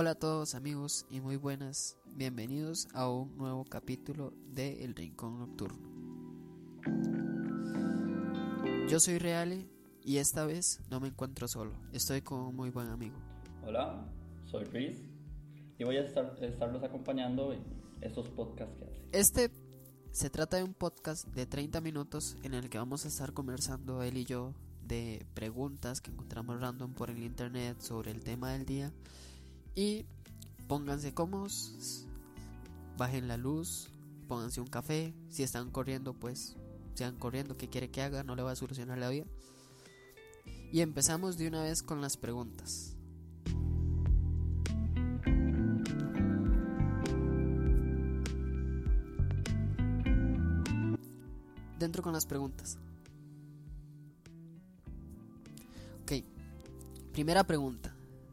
Hola a todos amigos y muy buenas, bienvenidos a un nuevo capítulo de El Rincón Nocturno. Yo soy Reale y esta vez no me encuentro solo, estoy con un muy buen amigo. Hola, soy Riz y voy a estarlos acompañando en estos podcasts que hace. Se trata de un podcast de 30 minutos en el que vamos a estar conversando él y yo de preguntas que encontramos random por el internet sobre el tema del día. Y pónganse cómodos, bajen la luz, pónganse un café. Si están corriendo, pues sigan corriendo. ¿Qué quiere que haga? No le va a solucionar la vida. Y empezamos de una vez con las preguntas. Dentro con las preguntas. Ok, primera pregunta.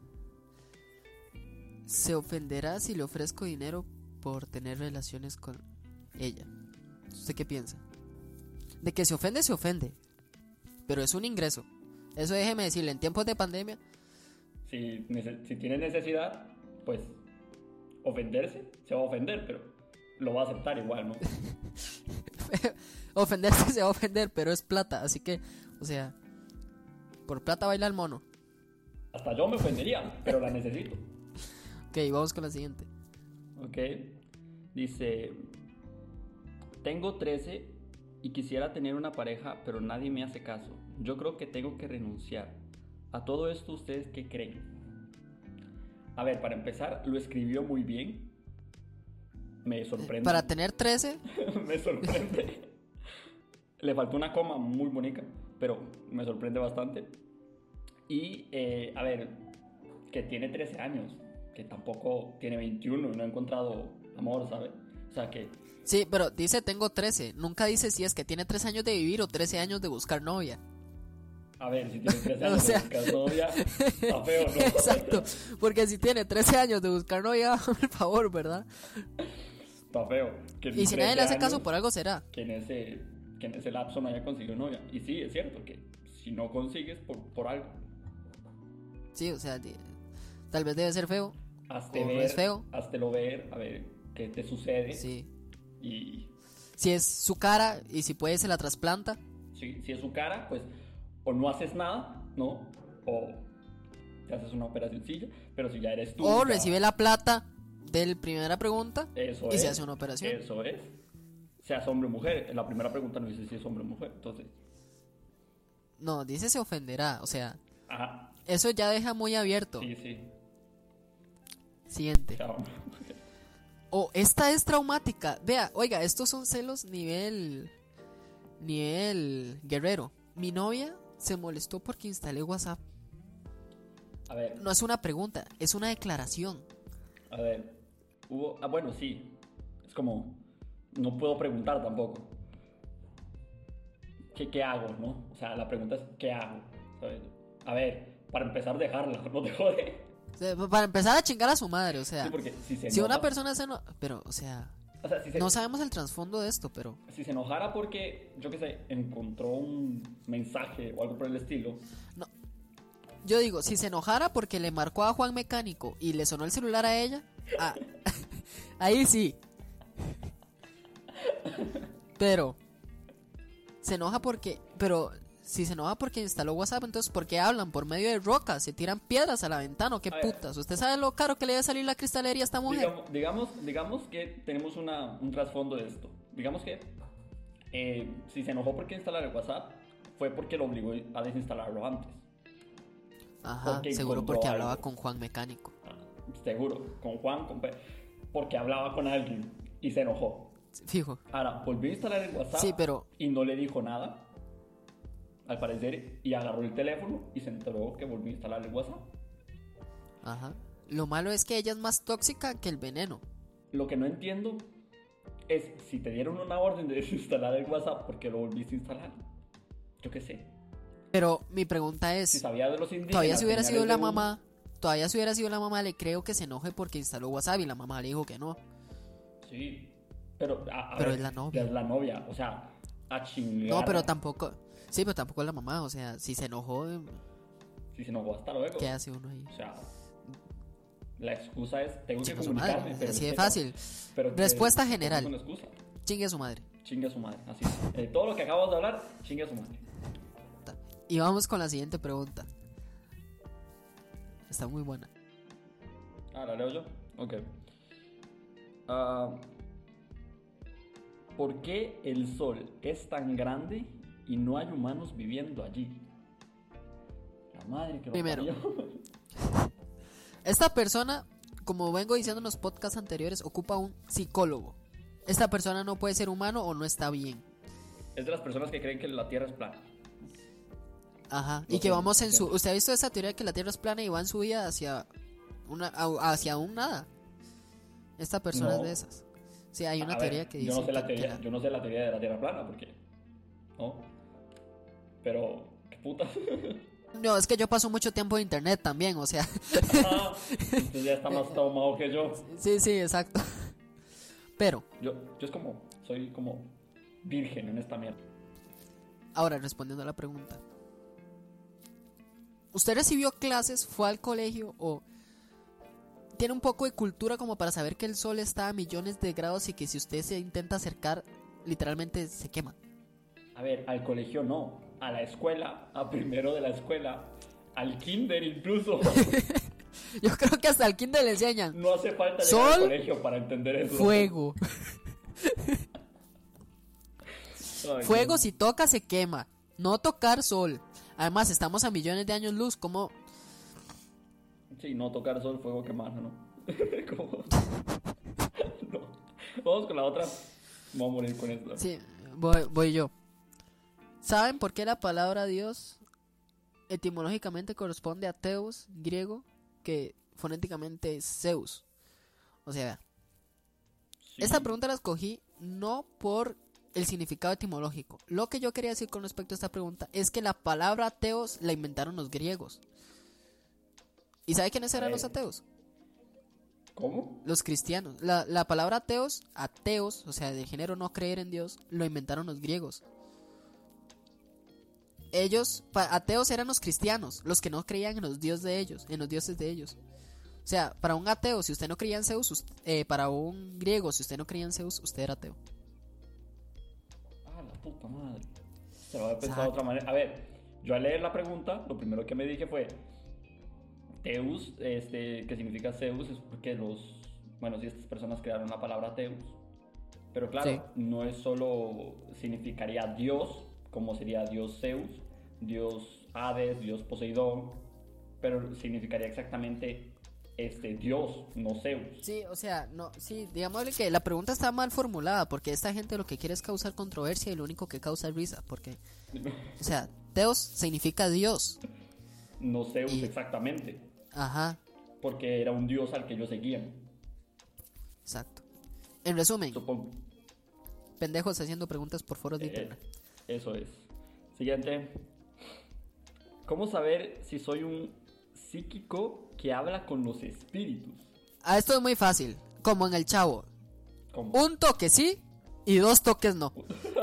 ¿Se ofenderá si le ofrezco dinero por tener relaciones con ella? ¿Usted qué piensa? De que se ofende, pero es un ingreso. Eso déjeme decirle, en tiempos de pandemia. Si tiene necesidad, pues ofenderse, se va a ofender, pero lo va a aceptar igual, ¿no? Ofenderse se va a ofender, pero es plata, así que, o sea, por plata baila el mono. Hasta yo me ofendería, pero la necesito. Ok, vamos con la siguiente. Ok, dice: tengo 13 y quisiera tener una pareja, pero nadie me hace caso. Yo creo que tengo que renunciar. A todo esto, ¿ustedes qué creen? A ver, para empezar, lo escribió muy bien. Me sorprende. Para tener 13. Me sorprende. Le faltó una coma muy bonita, pero me sorprende bastante. Y, a ver, que tiene 13 años, que tampoco tiene 21 y no ha encontrado amor, ¿sabes? O sea que... Sí, pero dice tengo 13. Nunca dice si es que tiene 3 años de vivir o 13 años de buscar novia. A ver, si tiene 13 años de buscar novia, está feo, ¿no? Exacto, porque si tiene 13 años de buscar novia, por favor, ¿verdad? Está feo. Y si nadie le hace caso, por algo será. Que en ese lapso no haya conseguido novia. Y sí, es cierto que si no consigues, por algo. Sí, o sea, tal vez debe ser feo. Hazte ver, no es feo. Háztelo ver, a ver qué te sucede. Sí. Y si es su cara y si puede se la trasplanta. Si es su cara, pues o no haces nada, ¿no? O te haces una operacioncilla, pero si ya eres tú... O recibe la plata de la primera pregunta y se hace una operación. Eso es. Seas hombre o mujer. En la primera pregunta no dice si es hombre o mujer, entonces... No, dice se ofenderá, o sea... Ajá. Eso ya deja muy abierto. Sí. Siguiente. Chao. Esta es traumática. Vea, oiga, estos son celos nivel guerrero. Mi novia se molestó porque instalé WhatsApp. A ver. No es una pregunta, es una declaración. A ver. Bueno, sí. Es como... No puedo preguntar tampoco. ¿Qué hago, no? O sea, la pregunta es ¿qué hago? ¿Sabes? A ver, para empezar, dejarla, no te jode. O sea, para empezar a chingar a su madre, o sea, sí, porque si una persona se enoja, pero, o sea si no sabemos el trasfondo de esto, pero... Si se enojara porque, yo qué sé, encontró un mensaje o algo por el estilo. No, yo digo, si se enojara porque le marcó a Juan Mecánico y le sonó el celular a ella, ahí sí. Pero se enoja porque... Pero si se enoja porque instaló WhatsApp, entonces ¿por qué hablan? Por medio de rocas, se tiran piedras a la ventana, ¿qué putas? ¿Usted sabe lo caro que le debe salir la cristalería a esta mujer? Digamos que tenemos un trasfondo de esto. Digamos que si se enojó porque instalar el WhatsApp, fue porque lo obligó a desinstalarlo antes. Ajá, seguro porque hablaba con Juan Mecánico. Seguro, con Juan, porque hablaba con alguien y se enojó. Fijo. Ahora, volvió a instalar el WhatsApp, sí, pero... y no le dijo nada, al parecer, y agarró el teléfono y se enteró que volvió a instalar el WhatsApp. Ajá. Lo malo es que ella es más tóxica que el veneno. Lo que no entiendo es si te dieron una orden de desinstalar el WhatsApp, ¿por qué lo volviste a instalar? Yo qué sé. Pero mi pregunta es, si sabía de los indígenas, todavía si hubiera sido la mamá, le creo que se enoje porque instaló WhatsApp y la mamá le dijo que no. Sí, pero ver, es la novia. Es la novia, o sea, a chingar. No, pero tampoco. Sí, pero tampoco es la mamá, o sea, si se enojó. Si se enojó, hasta luego. ¿Qué hace uno ahí? O sea, La excusa es, tengo que Chingue su comunicarme. madre, pero así de pero- fácil. pero Respuesta es general. una excusa. Chingue a su madre. Chingue a su madre, así. Todo lo que acabamos de hablar, chingue a su madre. Y vamos con la siguiente pregunta. Está muy buena. ¿La leo yo? Ok. Ah, ¿por qué el Sol es tan grande y no hay humanos viviendo allí? La madre que lo Primero. parió. Esta persona, como vengo diciendo en los podcasts anteriores, ocupa un psicólogo. Esta persona no puede ser humano o no está bien. Es de las personas que creen que la Tierra es plana. Ajá. Lo Y que sé, vamos en lo su... sé. ¿Usted ha visto esa teoría de que la Tierra es plana y va en su vida hacia hacia un nada? Esta persona No. es de esas. Sí, hay una A teoría ver, que dice yo no sé la que teoría, la- yo no sé la teoría de la Tierra plana, porque no. Pero qué puta. No, es que yo paso mucho tiempo en internet también, o sea... Usted ya está más traumado que yo. Sí, exacto. Pero, Yo es como, soy como virgen en esta mierda. ahora respondiendo a la pregunta. ¿Usted recibió clases, fue al colegio o tiene un poco de cultura como para saber que el sol está a millones de grados y que si usted se intenta acercar, literalmente se quema? A ver, al colegio no, a la escuela, a primero de la escuela, al kinder incluso. Yo creo que hasta el kinder le enseñan No hace falta llegar Sol, al colegio para entender eso. fuego. Ay, Fuego no. si toca se quema, no tocar sol. Además, estamos a millones de años luz, como... Sí, no tocar sol, fuego, quemar, ¿no? ¿Cómo? No. Vamos con la otra. Vamos a morir con esto. Sí, voy yo. ¿Saben por qué la palabra Dios etimológicamente corresponde a Theos, griego, que fonéticamente es Zeus? O sea, Sí. esta pregunta la escogí no por el significado etimológico. Lo que yo quería decir con respecto a esta pregunta es que la palabra Theos la inventaron los griegos. ¿Y sabe quiénes eran los ateos? ¿Cómo? Los cristianos. La palabra ateos, o sea, del género no creer en Dios, lo inventaron los griegos. Ellos, ateos eran los cristianos, los que no creían en los dioses de ellos, en los dioses de ellos. O sea, para un ateo, si usted no creía en Zeus, para un griego, si usted no creía en Zeus, usted era ateo. La puta madre. Se lo había pensado de Exacto. otra manera. A ver, yo al leer la pregunta, lo primero que me dije fue Teus, que significa Zeus, es porque bueno, si estas personas crearon la palabra Teus. Pero claro, Sí. no es solo significaría Dios, como sería Dios Zeus, Dios Hades, Dios Poseidón, pero significaría exactamente Dios, no Zeus. Sí, o sea, no, sí, digámosle que la pregunta está mal formulada, porque esta gente lo que quiere es causar controversia y lo único que causa es risa, porque, o sea, Theos significa Dios. No Zeus Y- exactamente, Ajá, porque era un dios al que ellos seguían. exacto. En resumen, Supongo. pendejos haciendo preguntas por foros de internet. Eso es. Siguiente. ¿Cómo saber si soy un psíquico que habla con los espíritus? Esto es muy fácil, como en el Chavo. ¿Cómo? Un toque sí y 2 toques no.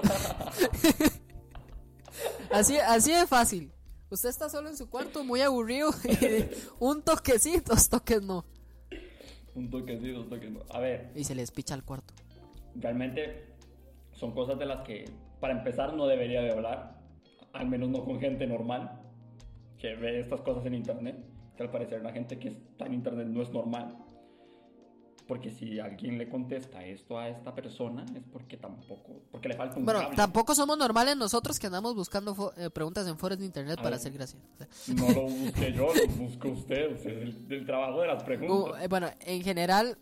así de fácil. Usted está solo en su cuarto, muy aburrido. Y un toque sí, 2 toques no. Un toque sí, dos toques no. A ver, Y se les picha al cuarto. realmente son cosas de las que, para empezar, no debería de hablar. Al menos no con gente normal que ve estas cosas en internet. Que al parecer la gente que está en internet no es normal. Porque si alguien le contesta esto a esta persona es porque le falta un Bueno, cable. tampoco somos normales nosotros que andamos buscando preguntas en foros de internet A para ver. hacer gracia. O sea, No lo busqué yo, lo buscó usted. Usted es del trabajo de las preguntas. bueno, en general,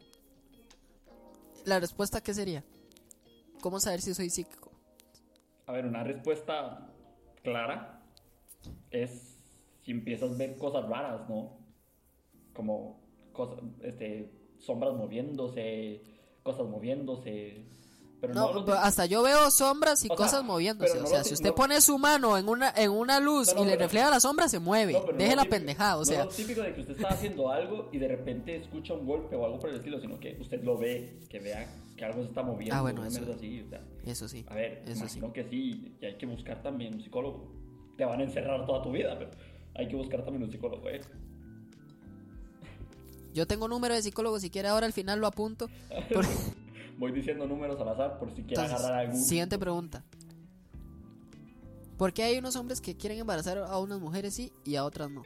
la respuesta ¿qué sería? ¿Cómo saber si soy psíquico? A ver, una respuesta clara es si empiezas a ver cosas raras, ¿no? Como cosas, sombras moviéndose, cosas moviéndose. Pero No, no, pero hasta yo veo sombras y O sea, cosas moviéndose. pero no O sea, lo- si usted no- pone su mano en una luz No, no, y le pero- refleja la sombra, se mueve. No, pero Deje no la típico- pendejada, o no sea. lo típico de que usted está haciendo algo y de repente escucha un golpe o algo por el estilo, sino que usted lo ve, que vea que algo se está moviendo. Bueno, una eso- mierda así, o sea. Eso sí. A ver, Eso sí. imagino que sí, y hay que buscar también un psicólogo. Te van a encerrar toda tu vida, pero hay que buscar también un psicólogo, Yo tengo número de psicólogo, si quiere ahora al final lo apunto. Porque... Voy diciendo números al azar por si quiere agarrar algún. Siguiente pregunta. ¿Por qué hay unos hombres que quieren embarazar a unas mujeres sí y a otras no?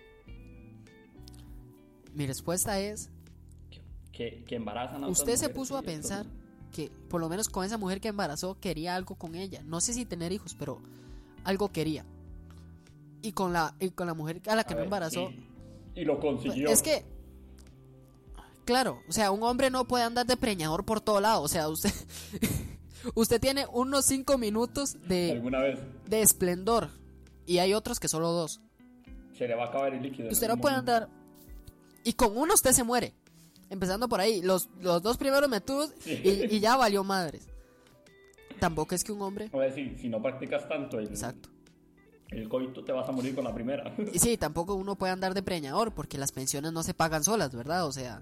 Mi respuesta es... Que embarazan a otras Usted se mujeres, puso a sí, pensar eso. que por lo menos con esa mujer que embarazó quería algo con ella. No sé si tener hijos, pero algo quería. Y con la mujer a la que no embarazó... Sí. Y lo consiguió. Es que... Claro, o sea, un hombre no puede andar de preñador por todo lado. O sea, usted... Usted tiene unos 5 minutos ¿Alguna vez? de esplendor. Y hay otros que solo 2. Se le va a acabar el líquido. Usted no puede andar... Y con uno usted se muere. Empezando por ahí. Los 2 primeros métodos sí. y ya valió madres. Tampoco es que un hombre... O decir, si no practicas tanto Exacto. el coito, te vas a morir con la primera. Y sí, tampoco uno puede andar de preñador porque las pensiones no se pagan solas, ¿verdad? O sea...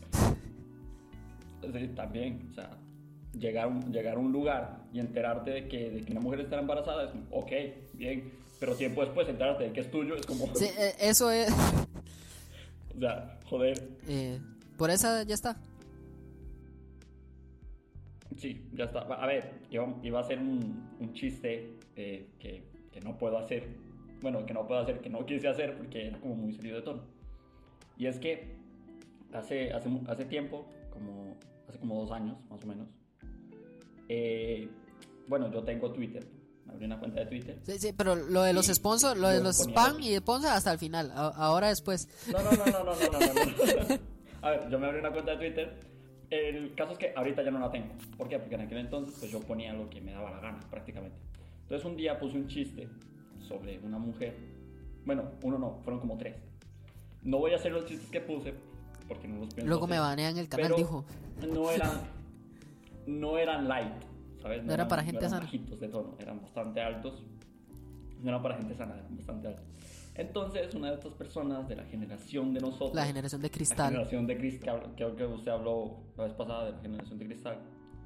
Sí, también, o sea... Llegar a un lugar y enterarte de que una mujer está embarazada es ok, bien, pero tiempo después enterarte de que es tuyo es como... Sí, eso es... O sea, joder. Por esa ya está. Sí, ya está. A ver, iba a ser un chiste que no puedo hacer. Bueno, que no quise hacer porque era como muy salido de tono. Y es que hace tiempo, hace como 2 años más o menos, bueno, yo tengo Twitter, me abrí una cuenta de Twitter. Sí, pero lo de los sponsors, lo de los spam y sponsors hasta el final, ahora después. No. A ver, yo me abrí una cuenta de Twitter. El caso es que ahorita ya no la tengo. ¿Por qué? Porque en aquel entonces pues yo ponía lo que me daba la gana prácticamente. Entonces un día puse un chiste sobre una mujer. Bueno, uno no, fueron como 3. No voy a hacer los chistes que puse porque no los pienso Luego hacer, me banean el canal, pero dijo. No eran light, ¿sabes? No era para gente no eran sana. bajitos de tono, eran bastante altos. No eran para gente sana, eran bastante altos. Entonces, una de estas personas de la generación de nosotros, La generación de la cristal. generación de cristal, creo que usted habló la vez pasada de la generación de cristal,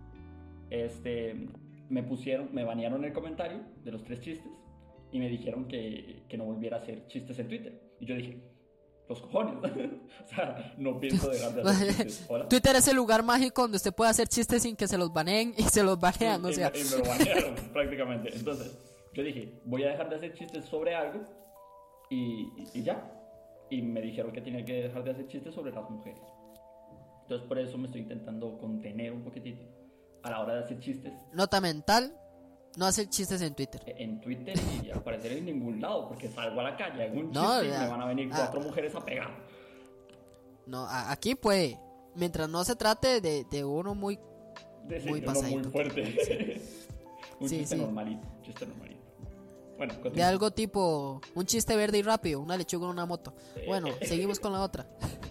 me banearon el comentario de los 3 chistes y me dijeron que no volviera a hacer chistes en Twitter. Y yo dije, los cojones. O sea, no pienso dejar de hacer chistes. ¿Hola? Twitter es el lugar mágico donde usted puede hacer chistes sin que se los baneen y se los banean, o sea. Y me lo banearon prácticamente. Entonces, yo dije, voy a dejar de hacer chistes sobre algo y ya. Y me dijeron que tenía que dejar de hacer chistes sobre las mujeres. Entonces, por eso me estoy intentando contener un poquitito a la hora de hacer chistes. Nota mental, no hacer chistes en Twitter. En Twitter y aparecer en ningún lado, porque salgo a la calle, hago un chiste No, y me van a venir 4 mujeres a pegar. No, aquí puede, mientras no se trate de uno muy pasadito. Muy fuerte. Un Sí, chiste sí. normalito, Bueno, De continúa. algo tipo un chiste verde y rápido, una lechuga en una moto. Bueno, seguimos con la otra.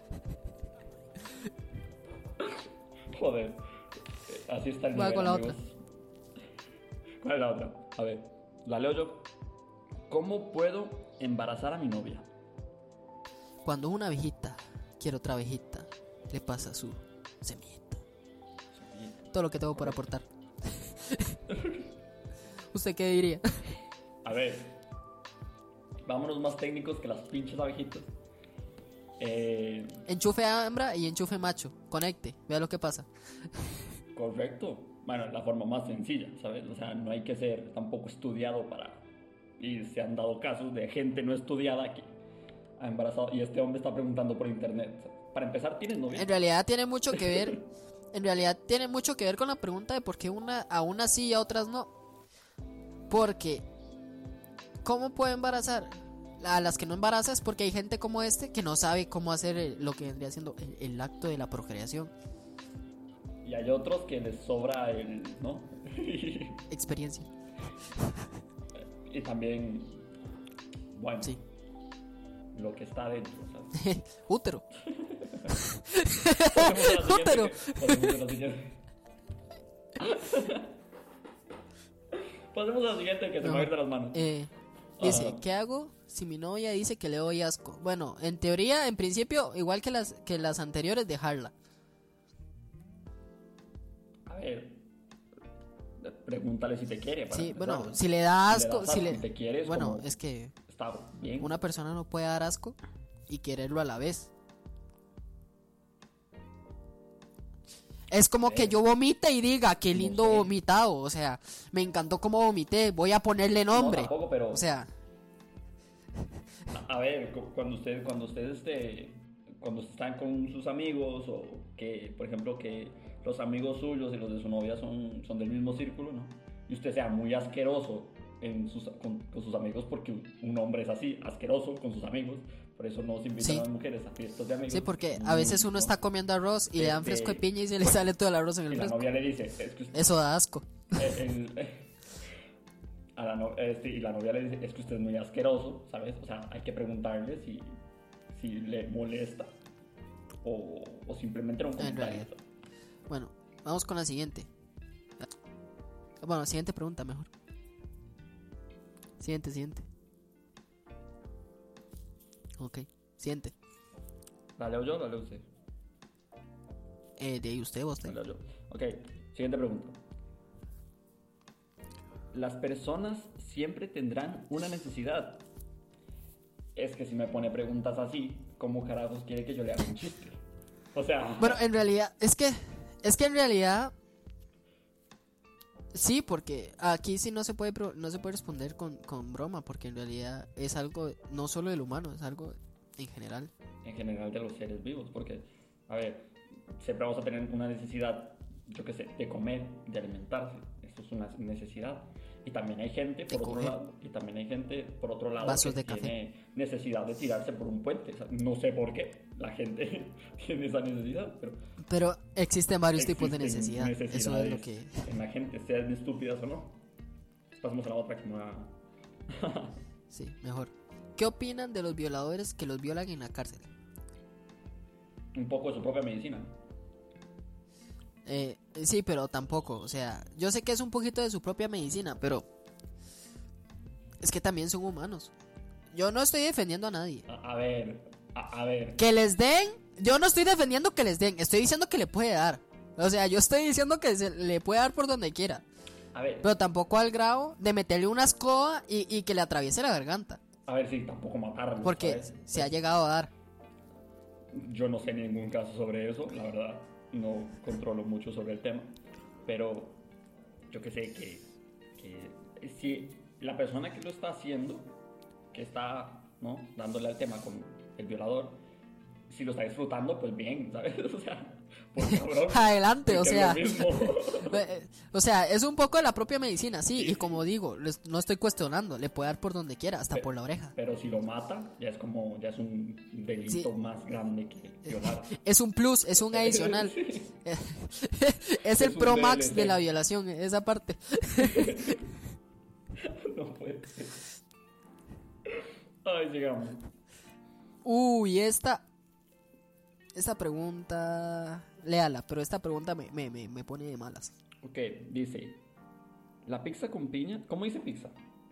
Joder, así está el Voy nivel, con la amigos. ¿Cuál es la otra? A ver, la leo yo. ¿Cómo puedo embarazar a mi novia? Cuando una abejita quiere otra abejita, le pasa su semillita. Todo lo que tengo por aportar. ¿Usted qué diría? A ver, vámonos más técnicos que las pinches abejitas. Enchufe hembra y enchufe macho. Conecte, vea lo que pasa. Correcto. Bueno, la forma más sencilla, ¿sabes? O sea, no hay que ser tampoco estudiado para... Y se han dado casos de gente no estudiada que ha embarazado. Y este hombre está preguntando por internet. O sea, para empezar, ¿tienes novia? En realidad tiene mucho que ver. En realidad tiene mucho que ver con la pregunta de por qué a unas sí y a otras no. Porque ¿cómo puede embarazar? A las que no embarazas porque hay gente como este que no sabe cómo hacer lo que vendría siendo el acto de la procreación. Y hay otros que les sobra el... ¿no? Experiencia. Y también... Bueno, Sí. lo que está dentro, ¿sabes? Útero. Útero. Pasemos a la siguiente. Pasemos a la siguiente que se me va a ir de las manos. Dice, Ajá. ¿qué hago si mi novia dice que le doy asco? Bueno, en teoría, en principio, igual que las anteriores, dejarla. A ver, pregúntale si te quiere. Sí, empezar. bueno, si le da Si le asco, das asco, si te quieres, bueno, como- es que Está bien. una persona no puede dar asco y quererlo a la vez. Es como que yo vomite y diga, qué lindo vomitado. O sea, me encantó cómo vomité, voy a ponerle nombre. No, tampoco, pero... O sea... A ver, cuando ustedes cuando están con sus amigos o que, por ejemplo, que los amigos suyos y los de su novia son del mismo círculo, ¿no? Y usted sea muy asqueroso con sus amigos porque un hombre es así, asqueroso con sus amigos. Por eso no se invitan a las mujeres a fiestas de amigos. Sí, porque a veces uno está comiendo arroz y le dan fresco de piña y se le sale todo el arroz en el fresco. Y la novia le dice, es que usted, eso da asco. Y la novia le dice, es que usted es muy asqueroso, ¿sabes? O sea, hay que preguntarle si le molesta o simplemente era un comentario. Bueno, vamos con la siguiente. Bueno, siguiente pregunta mejor. Siguiente. Ok, siguiente. ¿La leo yo o la leo usted? De ahí usted. La leo yo. Ok, siguiente pregunta. Las personas siempre tendrán una necesidad. Es que si me pone preguntas así, ¿cómo carajos quiere que yo le haga un chiste? O sea... Bueno, en realidad, es que en realidad... Sí, porque aquí sí no se puede responder con broma, porque en realidad es algo no solo del humano, es algo en general. En general de los seres vivos, porque, a ver, siempre vamos a tener una necesidad, yo qué sé, de comer, de alimentarse. Eso es una necesidad. Y también hay gente por otro lado, vasos que de café. tiene necesidad de tirarse por un puente. O sea, no sé por qué la gente tiene esa necesidad, pero existen varios tipos de necesidad. Eso es lo que... en la gente, sean estúpidas o no. Pasemos a la otra que me va... Sí, mejor. ¿Qué opinan de los violadores que los violan en la cárcel? Un poco de su propia medicina. Sí, pero tampoco. O sea, yo sé que es un poquito de su propia medicina, pero es que también son humanos. Yo no estoy defendiendo a nadie. A ver. Que les den. Yo no estoy defendiendo que les den. Estoy diciendo que le puede dar. O sea, yo estoy diciendo que se le puede dar por donde quiera. A ver. Pero tampoco al grado de meterle una escoba y que le atraviese la garganta. A ver, sí, tampoco matarlo. Porque ¿sabes? se ha llegado a dar. Yo no sé ningún caso sobre eso, la verdad. No controlo mucho sobre el tema. Pero yo que sé que si la persona que lo está haciendo, que está, ¿no?, dándole al tema con el violador, si lo está disfrutando, pues bien, ¿sabes? O sea, por cabrón. Adelante, o sea. Es lo mismo. O sea, es un poco de la propia medicina, sí. Y como digo, no estoy cuestionando. Le puede dar por donde quiera, hasta por la oreja. Pero si lo mata, ya es un delito más grande que violar. Es un plus, es un adicional. Sí. Es el pro max DLC de la violación, esa parte. No puede ser. Ay, llegamos. Uy, esta pregunta, léala, pero esta pregunta me pone de malas. Ok, dice, la pizza con piña, ¿cómo dice pizza?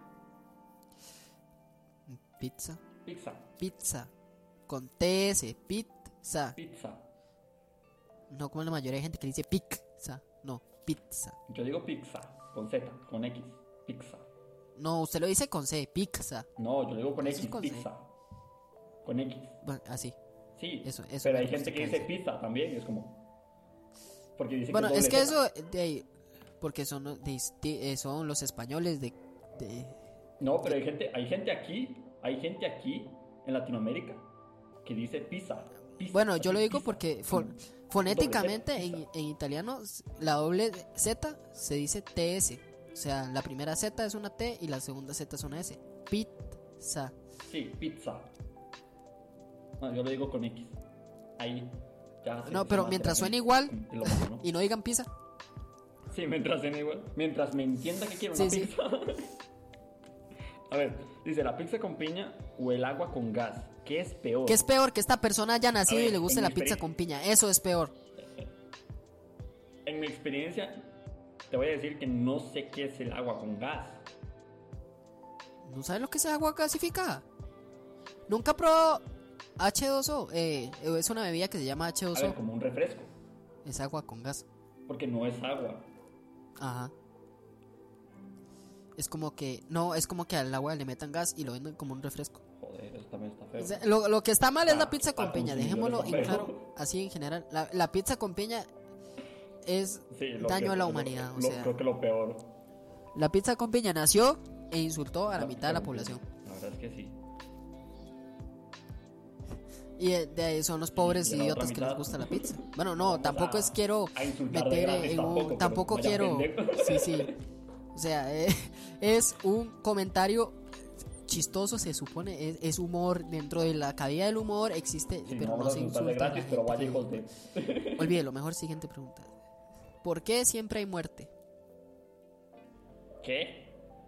Pizza, con TS, pizza. No como la mayoría de gente que dice pizza, no, pizza. Yo digo pizza, con Z, con X, pizza. No, usted lo dice con C, pizza. No, yo digo con X, con pizza. C. Con X. Bueno, así. Sí, eso pero hay gente que dice pizza también, es como... Porque dice bueno, que es que Z. eso, porque son los españoles de... No, pero hay gente aquí en Latinoamérica que dice pizza. Bueno, yo lo digo pizza. porque fonéticamente en italiano la doble Z se dice TS. O sea, la primera Z es una T y la segunda Z es una S. Pizza. Sí, pizza. No, yo lo digo con X. Ahí ya. No, pero mientras suene igual ¿no? y no digan pizza. Sí, mientras suene igual. Mientras me entienda que quiero una pizza. A ver, dice la pizza con piña o el agua con gas. ¿Qué es peor? ¿Qué es peor? Que esta persona haya nacido y le guste la pizza con piña. Eso es peor. En mi experiencia, te voy a decir que no sé qué es el agua con gas. ¿No sabes lo que es agua gasificada? ¿Nunca probó H2O? Es una bebida que se llama H2O. A ver, como un refresco. Es agua con gas. Porque no es agua. Ajá. Es como que... No, es como que al agua le metan gas y lo venden como un refresco. Joder, eso también está feo. O sea, lo que está mal es la pizza con piña. Dejémoslo en feo. claro, así en general. La pizza con piña es Sí, daño a la humanidad. O sea, creo que lo peor. la pizza con piña nació e insultó a la mitad de la población. La verdad es que sí. Y de ahí son los pobres Y la idiotas otra que les mitad. gusta la pizza. Bueno, no, Vamos tampoco es quiero a insultar de meter gratis en tampoco, un... pero Tampoco vaya quiero... pendejo. Sí. O sea, es un comentario chistoso, se supone. Es humor. Dentro de la cabida del humor existe, Sí, pero no vamos a se insultar de insulta a la gratis, pero gente vaya hijos de... Olvídelo, mejor siguiente pregunta. ¿Por qué siempre hay muerte? ¿Qué?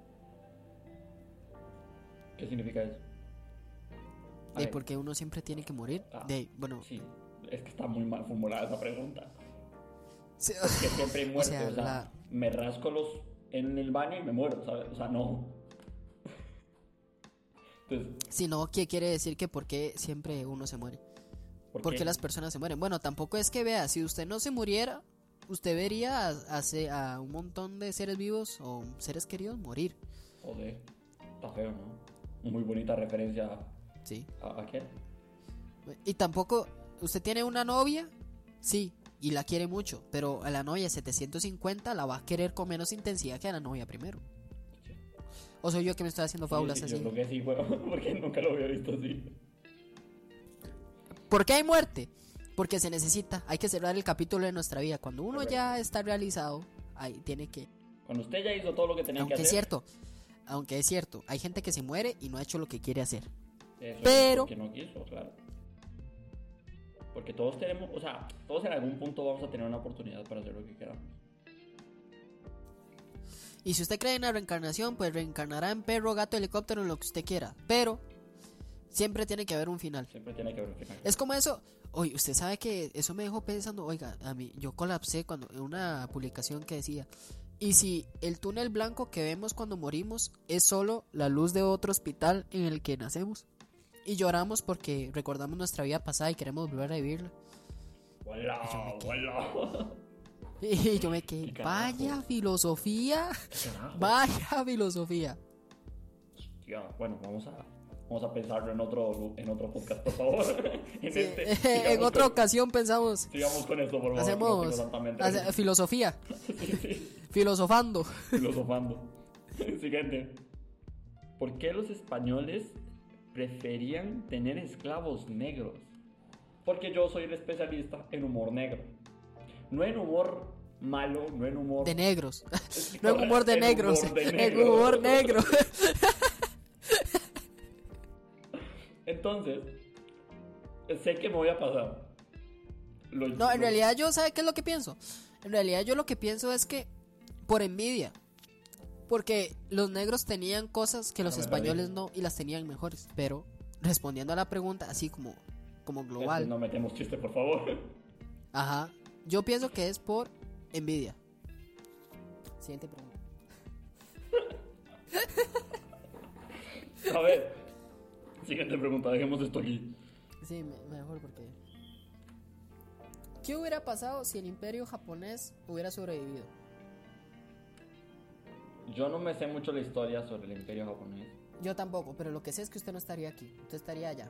¿Qué significa eso? A De ver. por qué uno siempre tiene que morir. Bueno, Sí, es que está muy mal formulada esa pregunta. sí, Que siempre hay muerte, O sea, me rasco en el baño y me muero, ¿sabes? O sea, no. Entonces, si no, ¿qué quiere decir que por qué siempre uno se muere? ¿Por qué las personas se mueren? Bueno, tampoco es que vea, si usted no se muriera, usted vería a un montón de seres vivos o seres queridos morir. Joder, está feo, ¿no? Muy bonita referencia Sí. ¿a qué? Y tampoco, ¿usted tiene una novia? Sí, y la quiere mucho, pero a la novia 750 la va a querer con menos intensidad que a la novia primero. ¿O soy yo que me estoy haciendo fábulas Sí, así? yo creo que sí, bueno, porque nunca lo había visto así. ¿Por qué hay muerte? Porque se necesita, hay que cerrar el capítulo de nuestra vida. Cuando uno Correcto. ya está realizado, ahí tiene que... Cuando usted ya hizo todo lo que tenía que hacer. Aunque es cierto, hay gente que se muere y no ha hecho lo que quiere hacer. Eso Pero... es porque no quiso, claro. Porque todos tenemos, o sea, todos en algún punto vamos a tener una oportunidad para hacer lo que queramos. Y si usted cree en la reencarnación, pues reencarnará en perro, gato, helicóptero, en lo que usted quiera. Pero siempre tiene que haber un final. Siempre tiene que haber un final. Es como eso. Oye, usted sabe que eso me dejó pensando. Oiga, a mí, yo colapsé cuando en una publicación que decía: ¿y si el túnel blanco que vemos cuando morimos es solo la luz de otro hospital en el que nacemos? Y lloramos porque recordamos nuestra vida pasada y queremos volver a vivirla. ¡Hola! Y yo me quedé, ¿Qué carajo? vaya filosofía, ¿Qué carajo? vaya filosofía. Hostia, bueno, vamos a pensarlo en otro podcast, por favor. Sí, en otra ocasión pensamos, Sigamos con esto, por favor. hacemos filosofía, Sí, filosofando. filosofando. Siguiente. ¿Por qué los españoles preferían tener esclavos negros? Porque yo soy el especialista en humor negro. No en humor malo, no en humor... De negros, Sí, no en humor de en negros, humor de en negros. humor negro. Entonces, sé que me voy a pasar. No, en realidad yo, ¿sabe qué es lo que pienso? En realidad yo lo que pienso es que por envidia. Porque los negros tenían cosas que los españoles no y las tenían mejores. Pero respondiendo a la pregunta así como global. No metemos chiste, por favor. Ajá. Yo pienso que es por envidia. Siguiente pregunta. A ver. Siguiente pregunta, dejemos esto aquí. Sí, mejor porque... ¿Qué hubiera pasado si el imperio japonés hubiera sobrevivido? Yo no me sé mucho la historia sobre el imperio japonés. Yo tampoco, pero lo que sé es que usted no estaría aquí. Usted estaría allá.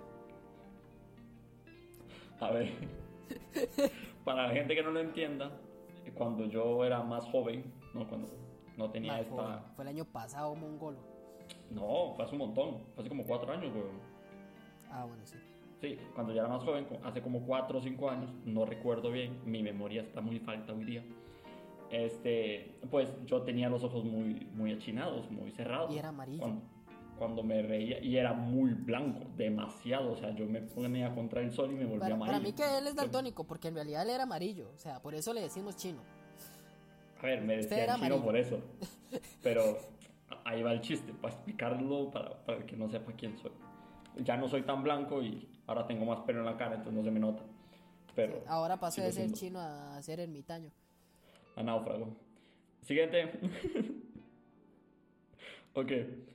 A ver. Para la gente que no lo entienda, cuando yo era más joven, no, cuando no tenía Más esta... joven. Fue el año pasado, mongolo. No, fue hace un montón, fue hace como 4 años, weón. Ah, bueno, sí. Sí, cuando yo era más joven, hace como 4 o 5 años, no recuerdo bien, mi memoria está muy falta hoy día. Pues yo tenía los ojos muy, muy achinados, muy cerrados. Y era amarillo. Cuando me reía, y era muy blanco, demasiado. O sea, yo me ponía contra el sol y me volvía amarillo. Para mí que él es daltónico, porque en realidad él era amarillo. O sea, por eso le decimos chino. A ver, me Usted decían era chino amarillo. por eso. Pero ahí va el chiste, para explicarlo, para el que no sepa quién soy. Ya no soy tan blanco y ahora tengo más pelo en la cara, entonces no se me nota. Pero Ahora pasó sigo de ser siendo chino a ser ermitaño. a náufrago. Siguiente. Ok.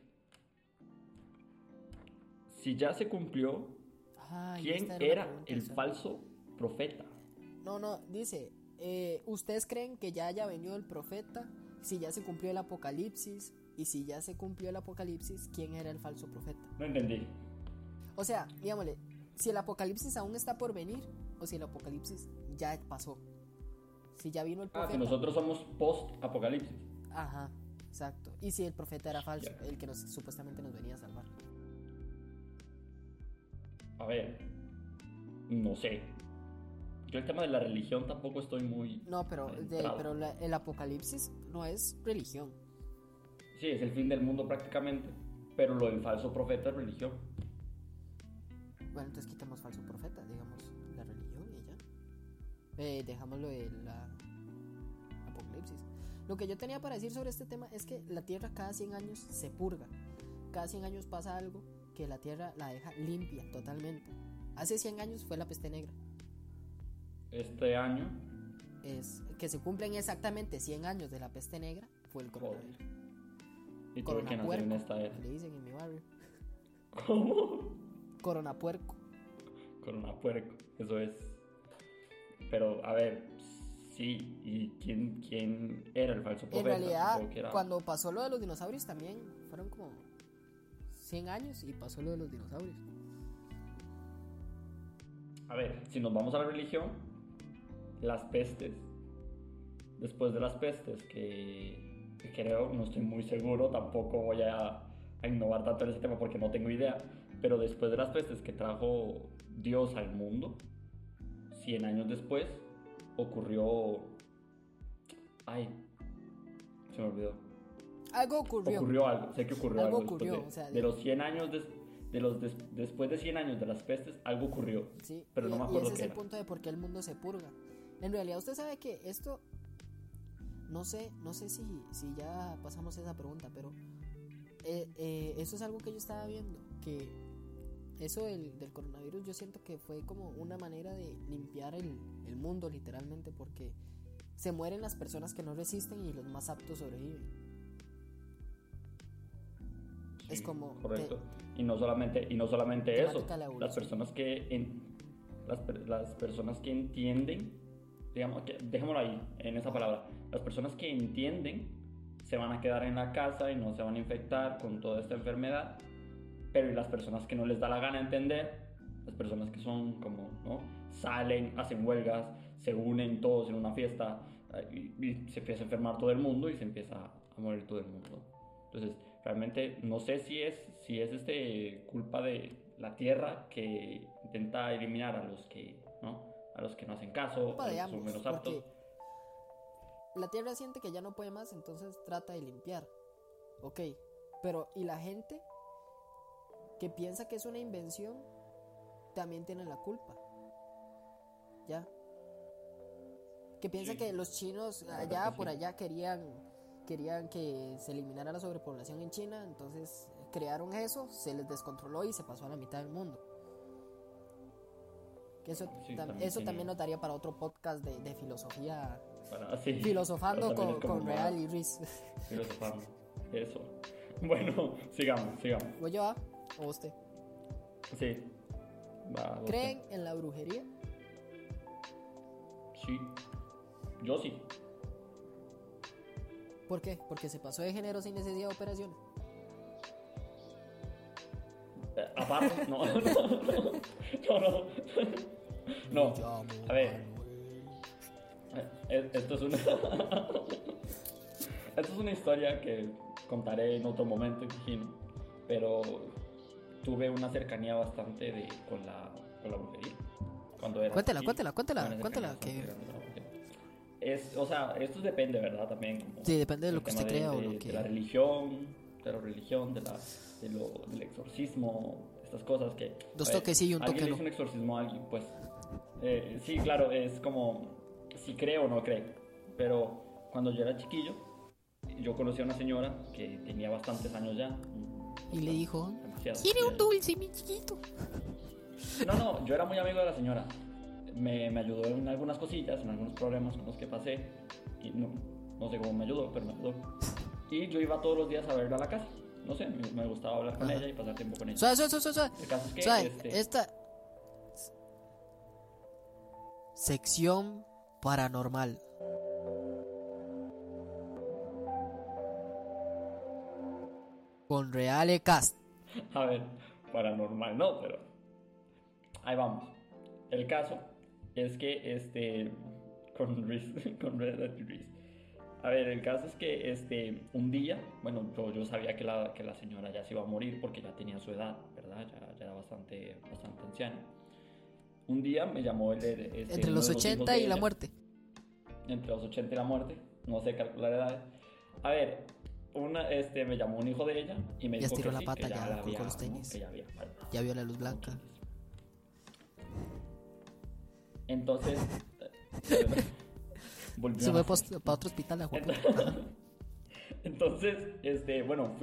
Si ya se cumplió, Ay, ¿quién esta una era pregunta, el esa. falso profeta? No, dice, ¿ustedes creen que ya haya venido el profeta? Si ya se cumplió el apocalipsis. Y si ya se cumplió el apocalipsis, ¿quién era el falso profeta? No entendí. O sea, digámosle, si el apocalipsis aún está por venir o si el apocalipsis ya pasó. Si ya vino el Si profeta. nosotros somos post-apocalipsis. Ajá, exacto. Y si el profeta era falso, Ya. el que supuestamente nos venía a salvar. A ver, no sé. Yo el tema de la religión tampoco estoy muy No, pero entrado. el apocalipsis no es religión. Sí, es el fin del mundo prácticamente, pero lo del falso profeta es religión. Bueno, entonces quitamos falso profeta, digamos, la religión y ya. Dejamos lo de la apocalipsis. Lo que yo tenía para decir sobre este tema es que la Tierra cada 100 años se purga. Cada 100 años pasa algo que la Tierra la deja limpia totalmente. Hace 100 años fue la peste negra. Este año, Es que se cumplen exactamente 100 años de la peste negra, fue el coronavirus. y tuve que nacer en esta era. Le dicen en mi barrio. ¿Cómo? Coronapuerco. Coronapuerco, eso es. Pero, a ver, sí, ¿y quién era el falso En profeta? realidad, Supongo que era- cuando pasó lo de los dinosaurios también fueron como 100 años y pasó lo de los dinosaurios. A ver, si nos vamos a la religión, las pestes. Después de las pestes, que creo, no estoy muy seguro, tampoco voy a innovar tanto en ese tema porque no tengo idea, pero después de las pestes que trajo Dios al mundo, 100 años después, ocurrió... Ay, se me olvidó. Algo ocurrió. Ocurrió algo, sé que ocurrió Algo algo. ocurrió, Después o sea, de los 100 años, después de 100 años de las pestes, algo ocurrió. Sí, pero no me y acuerdo ese es qué el era. punto de por qué el mundo se purga. En realidad usted sabe que esto, no sé si ya pasamos esa pregunta, pero eso es algo que yo estaba viendo, que eso del coronavirus yo siento que fue como una manera de limpiar el mundo literalmente, porque se mueren las personas que no resisten y los más aptos sobreviven. Es Sí, como correcto. Y no solamente eso, temática de la las evolución. personas las personas que entienden, digamos, dejémoslo ahí, en esa palabra, las personas que entienden se van a quedar en la casa y no se van a infectar con toda esta enfermedad, pero y las personas que no les da la gana entender, las personas que son como, ¿no? Salen, hacen huelgas, se unen todos en una fiesta y se empieza a enfermar todo el mundo y se empieza a morir todo el mundo. Entonces, realmente no sé si es culpa de la Tierra que intenta eliminar a los que no hacen caso, Culpa a de los que son ambos, menos aptos. porque la Tierra siente que ya no puede más, entonces trata de limpiar. Ok, pero ¿y la gente que piensa que es una invención también tiene la culpa? ¿Ya? Que piensa Sí. que los chinos allá por allá querían que se eliminara la sobrepoblación en China, entonces crearon eso, se les descontroló y se pasó a la mitad del mundo. Que eso, Sí, eso tiene- también nos daría para otro podcast de filosofía. Sí, Filosofando pero también es como con más Real y Riz. filosofando. Eso. Bueno, sigamos. ¿Voy yo o usted? Sí. Va, vos. ¿Creen en la brujería? Sí. Yo sí. ¿Por qué? Porque se pasó de género sin necesidad de operación. Aparte, no. No. No. A ver. Esto es una. Esto es una historia que contaré en otro momento, imagino. Pero tuve una cercanía bastante con la brujería. Cuando era Cuéntela, chiquillo. cuéntela, Tuve una cuéntela, cercanía que- bastante grande con la brujería. O sea, esto depende, ¿verdad? También. Como Sí, depende de el lo que tema usted crea o lo que... de la religión, del exorcismo, estas cosas que... Dos a ver, toques sí y un alguien toque le no. hizo un exorcismo a alguien, pues... sí, claro, es como si cree o no cree. Pero cuando yo era chiquillo, yo conocí a una señora que tenía bastantes años ya. Y le dijo, Demasiado. ¿quiere un dulce, mi chiquito? No, yo era muy amigo de la señora. Me ayudó en algunas cosillas, en algunos problemas con los que pasé. Y no sé cómo me ayudó, pero me ayudó. Y yo iba todos los días a verla a la casa. No sé, me gustaba hablar con Ajá. ella y pasar tiempo con ella. Suave. El caso es que Suave, esta... Sección paranormal. Con Reale Cast. A ver, paranormal no, pero ahí vamos. El caso es que con Reese, con Red Dead Reese. A ver, el caso es que un día, bueno, yo sabía que la señora ya se iba a morir porque ya tenía su edad, ¿verdad? Ya era bastante anciana. Un día me llamó entre los 80 y la muerte. Entre los 80 y la muerte, no sé calcular edades. A ver, me llamó un hijo de ella y me dijo estiró que la sí, pata, que ya ya la colgó los tenis. Que Ya vio la luz blanca. Entonces, se fue para otro hospital a jugar. Entonces, bueno,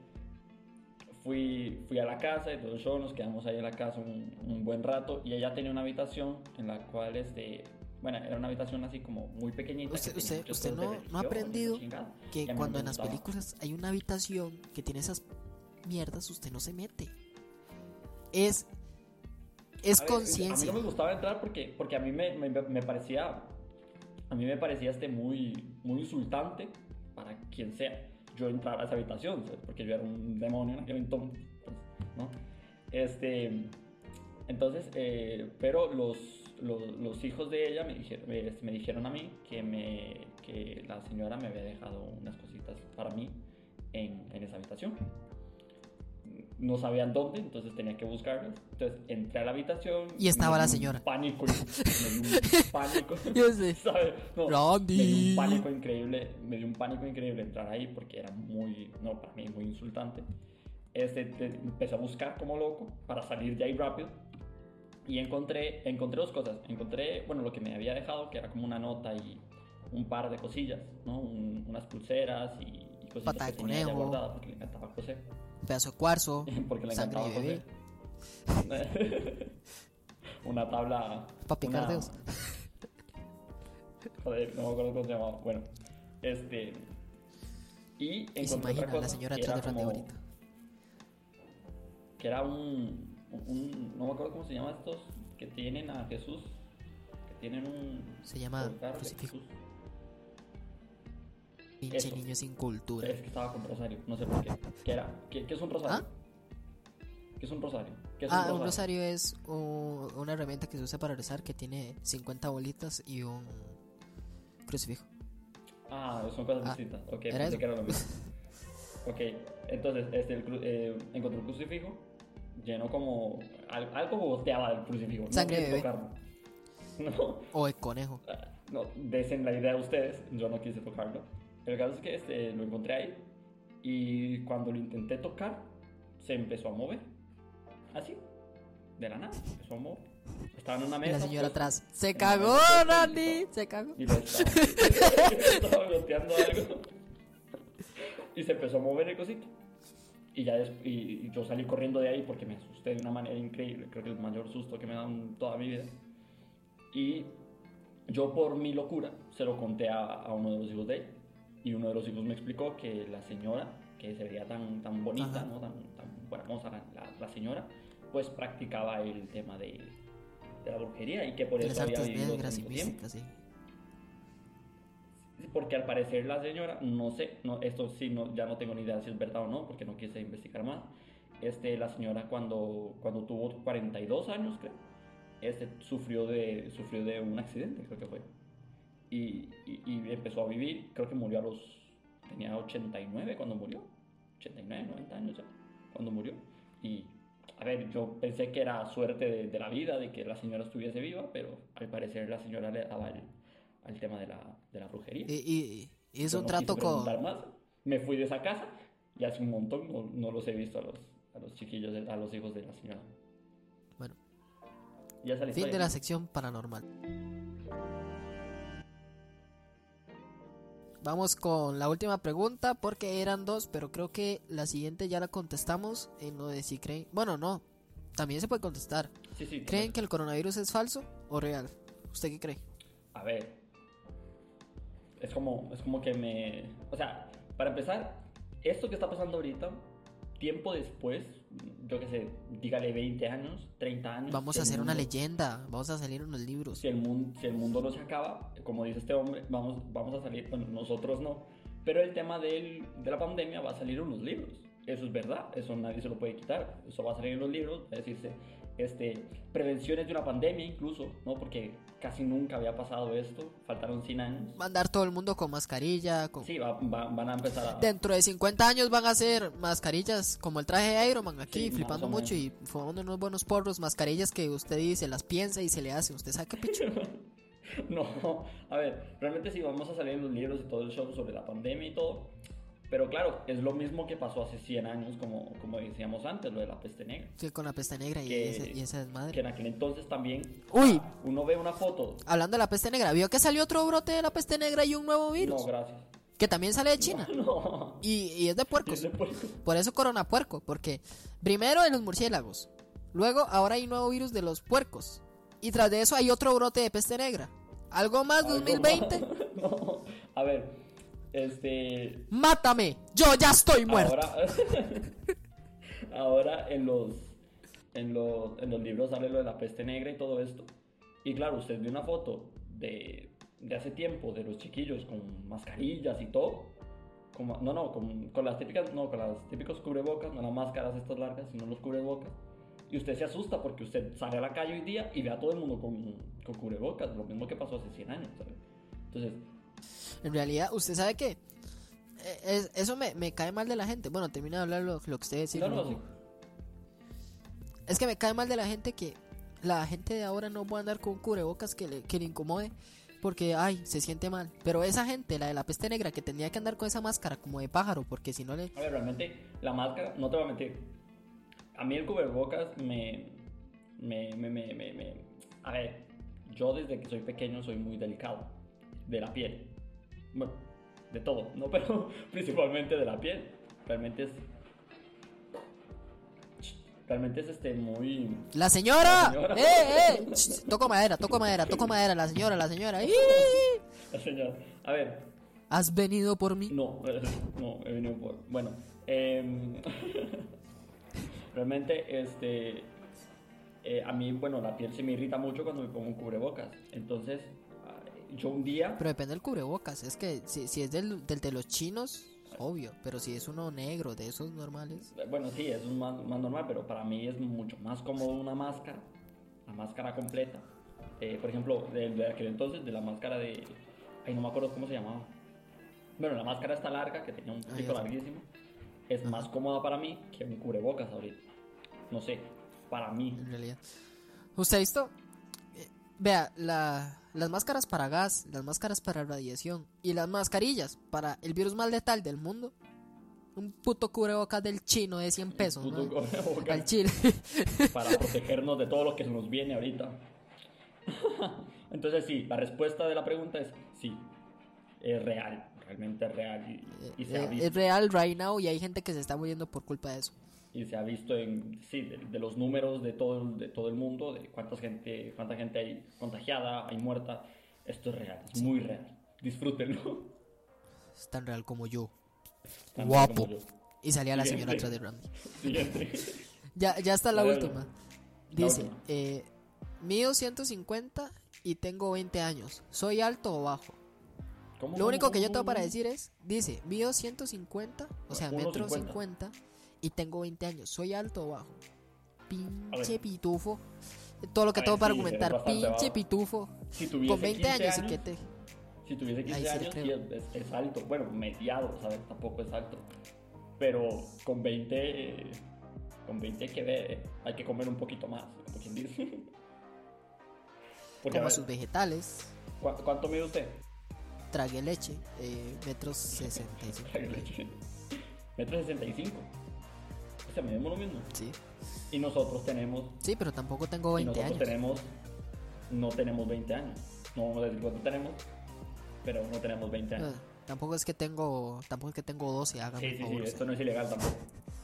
fui a la casa y todo eso, nos quedamos ahí en la casa un buen rato y ella tenía una habitación en la cual, bueno, era una habitación así como muy pequeñita. Usted no ha aprendido que cuando en las películas hay una habitación que tiene esas mierdas, usted no se mete. Es conciencia. A mí no me gustaba entrar porque a mí me parecía muy insultante para quien sea yo entrar a esa habitación, ¿sabes? Porque yo era un demonio en aquel entonces, ¿no? Entonces, pero los hijos de ella me dijeron a mí que la señora me había dejado unas cositas para mí en esa habitación. No sabían dónde, entonces tenía que buscarlas. Entonces entré a la habitación y estaba la señora. Me dio un pánico. Yo sé. ¿Sabes? No, Randy. me dio un pánico increíble entrar ahí porque era para mí muy insultante. Empecé a buscar como loco para salir de ahí rápido y encontré dos cosas. Encontré, bueno, lo que me había dejado, que era como una nota y un par de cosillas, ¿no? Unas pulseras y cositas pata de que tenía ella conejo, guardada porque le encantaba coser. pedazo de cuarzo, porque le sangre encantaba de coser. Una tabla para picar dedos. Joder, no me acuerdo cómo se llamaba. Bueno, y se encontré otra imagina cosa la señora que atrás era de Randy ahorita. Que era no me acuerdo cómo se llama estos que tienen a Jesús, que tienen se llama crucifijo. Pinche niño sin cultura. Es que estaba con rosario, no sé por qué. ¿Qué es un rosario? ¿Ah? ¿Qué es un rosario? Un rosario es una herramienta que se usa para rezar que tiene 50 bolitas y un crucifijo. Son cosas distintas. Ok, pensé que era lo mismo. Ok, entonces encontré un crucifijo lleno como algo goteaba del crucifijo. Sangre de bebé. Tocarlo. No. O el conejo. No, desen la idea a ustedes. Yo no quise tocarlo. El caso es que lo encontré ahí y cuando lo intenté tocar se empezó a mover. Así, de la nada, se empezó a mover. Estaba en una mesa. Y la señora atrás. ¡Se cagó, Randy! ¡Se cagó! Y estaba goteando algo. Y se empezó a mover el cosito. Y yo salí corriendo de ahí porque me asusté de una manera increíble. Creo que el mayor susto que me da en toda mi vida. Y yo, por mi locura, se lo conté a uno de los hijos de él. Y uno de los hijos me explicó que la señora, que se veía tan bonita, ¿no? tan buena moza, la señora, pues practicaba el tema de la brujería y que por eso había vivido tanto tiempo. Sí. Porque al parecer la señora, no sé, esto sí, ya no tengo ni idea si es verdad o no, porque no quise investigar más. La señora cuando tuvo 42 años, creo, sufrió de un accidente, creo que fue. Y empezó a vivir, creo que tenía 89 cuando murió, 89, 90 años ya, cuando murió. Y, a ver, yo pensé que era suerte de la vida, de que la señora estuviese viva, pero al parecer la señora le daba al tema de la brujería. Y hizo un trato con... más. Me fui de esa casa y hace un montón no los he visto a los chiquillos, a los hijos de la señora. Bueno, ya fin de la sección paranormal. Vamos con la última pregunta porque eran dos, pero creo que la siguiente ya la contestamos en lo de si creen. Bueno, no, también se puede contestar. Sí, ¿Creen que el coronavirus es falso o real? ¿Usted qué cree? A ver, es como que o sea, para empezar, esto que está pasando ahorita, tiempo después, yo qué sé, dígale 20 años, 30 años. Vamos a hacer una leyenda, vamos a salir en los libros. Si el mundo no se acaba, como dice este hombre, vamos a salir, bueno, nosotros no, pero el tema de la pandemia va a salir en los libros. Eso es verdad, eso nadie se lo puede quitar. Eso va a salir en los libros, va a decirse, prevenciones de una pandemia incluso, ¿no? Porque casi nunca había pasado esto, faltaron 100 años. Va a andar todo el mundo con mascarilla. Sí, van a empezar a... Dentro de 50 años van a hacer mascarillas como el traje de Iron Man aquí, Sí, flipando más o mucho y fumando unos buenos porros, mascarillas que usted dice, las piensa y se le hace. ¿Usted sabe qué picho? No, a ver, realmente sí vamos a salir en los libros y todo el show sobre la pandemia y todo. Pero claro, es lo mismo que pasó hace 100 años, como decíamos antes, lo de la peste negra. Sí, con la peste negra y esa Que desmadre. en aquel entonces también, Uy, uno ve una foto. hablando de la peste negra, ¿vio que salió otro brote de la peste negra y un nuevo virus? No, gracias. Que también sale de China. No. Y es de puercos. Es de puerco. Por eso corona puerco, porque primero de los murciélagos, luego ahora hay un nuevo virus de los puercos, y tras de eso hay otro brote de peste negra. ¿Algo más 2020? No, a ver, ¡Mátame! ¡Yo ya estoy muerto! Ahora en los libros sale lo de la peste negra y todo esto. Y claro, usted ve una foto de hace tiempo de los chiquillos con mascarillas y todo. Con las típicos cubrebocas, no las máscaras estas largas, sino los cubrebocas. Y usted se asusta porque usted sale a la calle hoy día y ve a todo el mundo con cubrebocas, lo mismo que pasó hace 100 años, ¿sabes? Entonces, en realidad, usted sabe que eso me cae mal de la gente. Bueno, termina de hablar lo que usted decía. no, sí. Es que me cae mal de la gente que la gente de ahora no puede andar con cubrebocas que le incomode porque, ay, se siente mal. Pero esa gente, la de la peste negra, que tendría que andar con esa máscara como de pájaro, porque si no le... A ver, realmente, la máscara, no te voy a mentir. A mí el cubrebocas A ver, yo desde que soy pequeño soy muy delicado de la piel. Bueno, de todo, ¿no? Pero principalmente de la piel. Realmente es muy... ¡La señora! La señora. Toco madera, la señora. La señora. A ver. ¿Has venido por mí? No, he venido por... Bueno, realmente, a mí, bueno, la piel se me irrita mucho cuando me pongo un cubrebocas. Entonces, yo un día... Pero depende del cubrebocas. Es que si es del de los chinos, obvio. Pero si es uno negro, de esos normales... Bueno, sí, es más normal, pero para mí es mucho más cómodo una máscara. La máscara completa. Por ejemplo, de aquel entonces, de la máscara de... Ay, no me acuerdo cómo se llamaba. Bueno, la máscara está larga, que tenía un pico larguísimo. Es más cómoda para mí que un cubrebocas ahorita. No sé, para mí. En realidad. ¿Usted ha visto? Vea, las máscaras para gas, las máscaras para radiación y las mascarillas para el virus más letal del mundo. Un puto cubrebocas del chino de 100 pesos, ¿no? Al chile. Para protegernos de todo lo que nos viene ahorita. Entonces sí, la respuesta de la pregunta es sí. Es real, realmente es real y se ha visto. Es real right now y hay gente que se está muriendo por culpa de eso. Y se ha visto de los números de todo el mundo, de cuánta gente hay contagiada, hay muerta. Esto es real, es muy real. Disfrútenlo. Es tan real como yo. Tan Guapo. como yo. Y salía la Siguiente. señora atrás de Randy. Siguiente. Ya está la última. Dice, última. mido 150 y tengo 20 años. ¿Soy alto o bajo? ¿Cómo, Lo único que yo cómo? tengo para decir es, dice, mido 150, o sea, 1.50. metro 50 y tengo 20 años. ¿Soy alto o bajo? Pinche pitufo. Todo lo que A tengo ver, para sí, argumentar, eres bastante pinche bajo. pitufo. Si tuviese Con 20 15 años y que te... Si tuviese Ahí 15 sí le años, sí creo. es alto. Bueno, mediado, ¿sabes? Tampoco es alto. Pero con 20 hay que ver, hay que comer un poquito más, como quien dice. Porque, Como sus vegetales. ¿Cuánto mide usted? Tragué leche, metros 65. Metro 65. O sea, medimos lo mismo. Sí. Y nosotros tenemos... Sí, pero tampoco tengo 20 años. No tenemos 20 años. No vamos a decir cuánto tenemos, pero no tenemos 20 años. Tampoco es que tengo 12, hágame Sí, un favor. esto no es ilegal tampoco.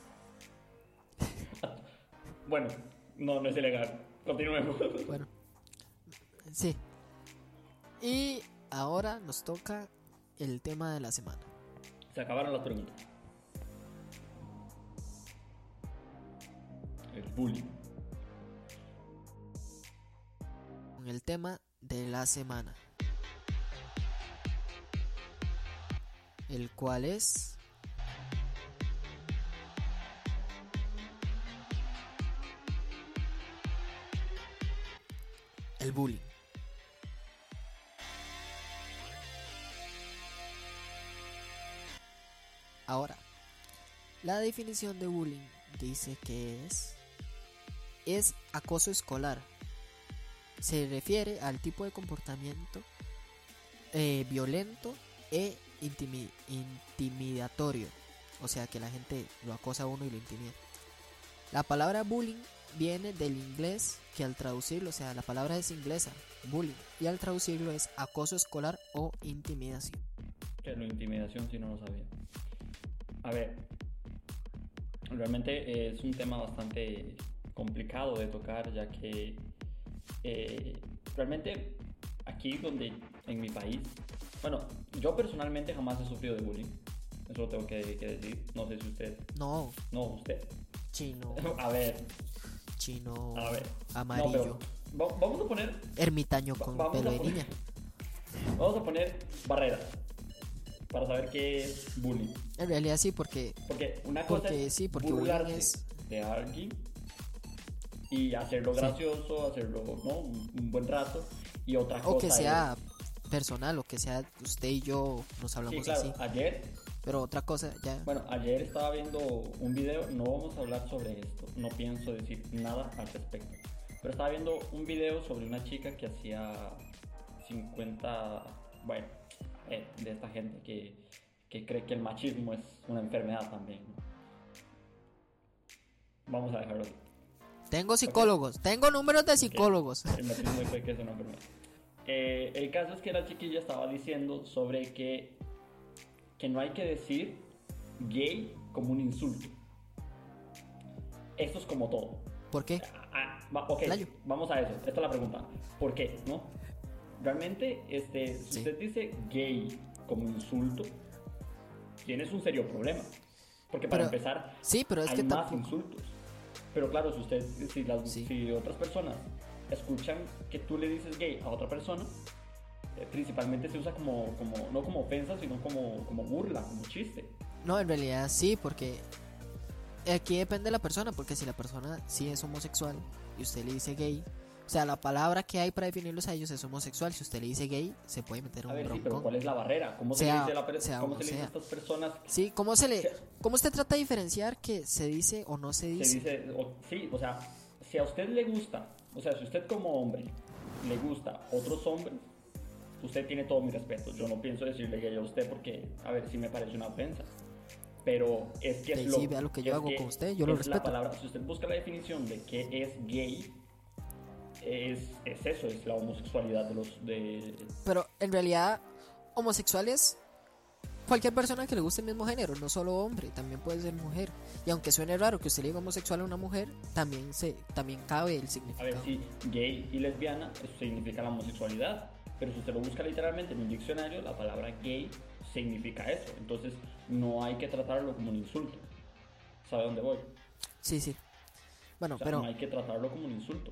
Bueno, no es ilegal. Continuemos. Bueno, sí. Y ahora nos toca el tema de la semana. Se acabaron las preguntas. El bullying. Con el tema de la semana, el cual es el bullying. Ahora, la definición de bullying dice que es acoso escolar. Se refiere al tipo de comportamiento violento e intimidatorio. O sea, que la gente lo acosa a uno y lo intimida. La palabra bullying viene del inglés, que al traducirlo, o sea, la palabra es inglesa, bullying, y al traducirlo es acoso escolar o intimidación. Que lo intimidación, si no lo sabía. A ver, realmente es un tema bastante complicado de tocar, ya que realmente aquí donde, en mi país, bueno, yo personalmente jamás he sufrido de bullying, eso lo tengo que decir, no sé si usted. No, Usted. chino, A ver, amarillo, no, vamos a poner, ermitaño con pelo de niña. vamos a poner barreras para saber qué es bullying. En realidad sí, porque Una cosa es porque burlarse bullying es de alguien y hacerlo gracioso, hacerlo, ¿no? un buen rato, y otra cosa o que sea personal, o que sea usted y yo nos hablamos sí, claro, así. ayer, Pero otra cosa ya. bueno, ayer estaba viendo un video, no vamos a hablar sobre esto, no pienso decir nada al respecto, pero estaba viendo un video sobre una chica que hacía 50, bueno, de esta gente que cree que el machismo es una enfermedad también, ¿no? Vamos a dejarlo aquí. Tengo psicólogos, tengo números de psicólogos. El machismo cree que es una enfermedad. El caso es que la chiquilla estaba diciendo sobre que no hay que decir gay como un insulto. Esto es como todo. ¿Por qué? Ok, vamos a eso. Esta es la pregunta. ¿Por qué? ¿No? Realmente, si usted dice gay como insulto, tienes un serio problema. Porque para empezar, sí, pero es hay que más tampoco insultos. Pero claro, si otras personas escuchan que tú le dices gay a otra persona, principalmente se usa como no como ofensa, sino como burla, como chiste. No, en realidad sí, porque aquí depende de la persona, porque si la persona sí es homosexual y usted le dice gay, o sea, la palabra que hay para definirlos a ellos es homosexual. Si usted le dice gay, se puede meter un broncón. Sí, pero ¿cuál es la barrera? ¿Cómo se le dice a estas personas? Sí, ¿cómo usted trata de diferenciar que se dice o no se dice? Sí, o sea, si a usted le gusta, o sea, si usted como hombre le gusta otros hombres, usted tiene todo mi respeto. Yo no pienso decirle gay a usted porque, a ver, sí me parece una ofensa. Pero es que sí, vea lo que yo hago con usted, yo lo respeto. La palabra, si usted busca la definición de qué es gay, es eso, es la homosexualidad de... Pero en realidad, homosexuales, cualquier persona que le guste el mismo género, no solo hombre, también puede ser mujer. Y aunque suene raro que usted le diga homosexual a una mujer, también cabe el significado. A ver, sí, gay y lesbiana, eso significa la homosexualidad. Pero si usted lo busca literalmente en un diccionario, la palabra gay significa eso. Entonces no hay que tratarlo como un insulto. ¿Sabe dónde voy? Sí. Bueno, pero no hay que tratarlo como un insulto.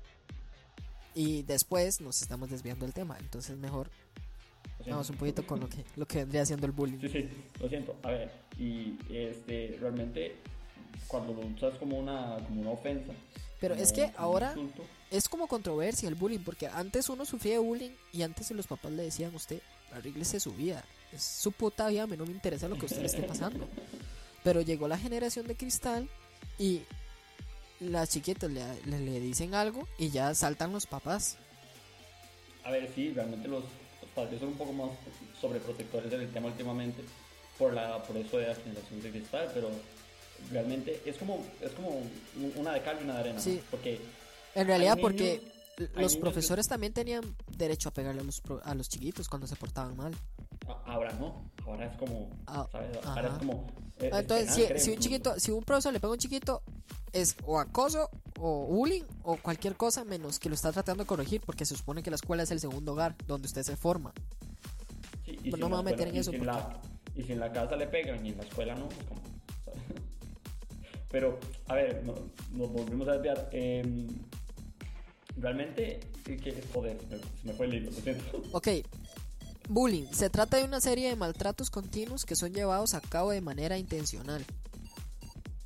Y después nos estamos desviando del tema, entonces mejor vamos un poquito con lo que vendría siendo el bullying. Sí, lo siento. A ver, y realmente cuando lo usas como una ofensa. Pero es que ahora es como controversia el bullying, porque antes uno sufría de bullying y antes los papás le decían a usted, arréglese su vida, es su puta vida, a mí no me interesa lo que a usted le esté pasando. Pero llegó la generación de cristal y las chiquitas le dicen algo y ya saltan los papás. A ver, sí, realmente los padres son un poco más sobreprotectores del tema últimamente por eso de la generación de cristal, pero realmente es como una de cal y una de arena. Sí, ¿no? Porque en realidad porque los profesores también tenían derecho a pegarle a los chiquitos cuando se portaban mal. Ahora no, ahora es como, ¿sabes? Ahora es como... Entonces, si un profesor le pega a un chiquito, es o acoso o bullying o cualquier cosa menos que lo está tratando de corregir, porque se supone que la escuela es el segundo hogar donde usted se forma. Sí, pero no me voy a meter en eso. Y si en la casa le pegan y en la escuela no, es como... ¿sabes? Pero, a ver, nos volvimos a desviar. Realmente, joder, se me fue el hilo, lo siento. Ok. Bullying. Se trata de una serie de maltratos continuos que son llevados a cabo de manera intencional.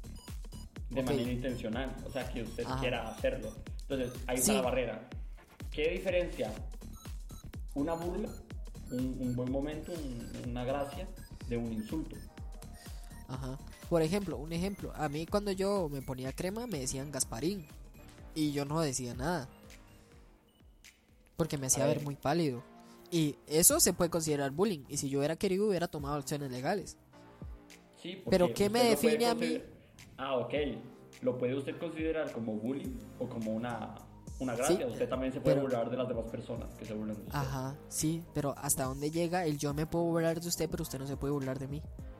De manera intencional, o sea, que usted quiera hacerlo. Entonces, ahí está la barrera. ¿qué diferencia una burla, un buen momento, una gracia, de un insulto? Ajá. Por ejemplo, un ejemplo. A mí cuando yo me ponía crema me decían Gasparín. Y yo no decía nada. Porque me hacía ver muy pálido. Y eso se puede considerar bullying. Y si yo hubiera querido hubiera tomado acciones legales. Sí, pero ¿qué me define a mí? Ah, ok. ¿Lo puede usted considerar como bullying o como una gracia? Sí, usted también se puede burlar de las demás personas que se burlan de usted. Ajá, sí, pero ¿hasta dónde llega el yo me puedo burlar de usted, pero usted no se puede burlar de mí?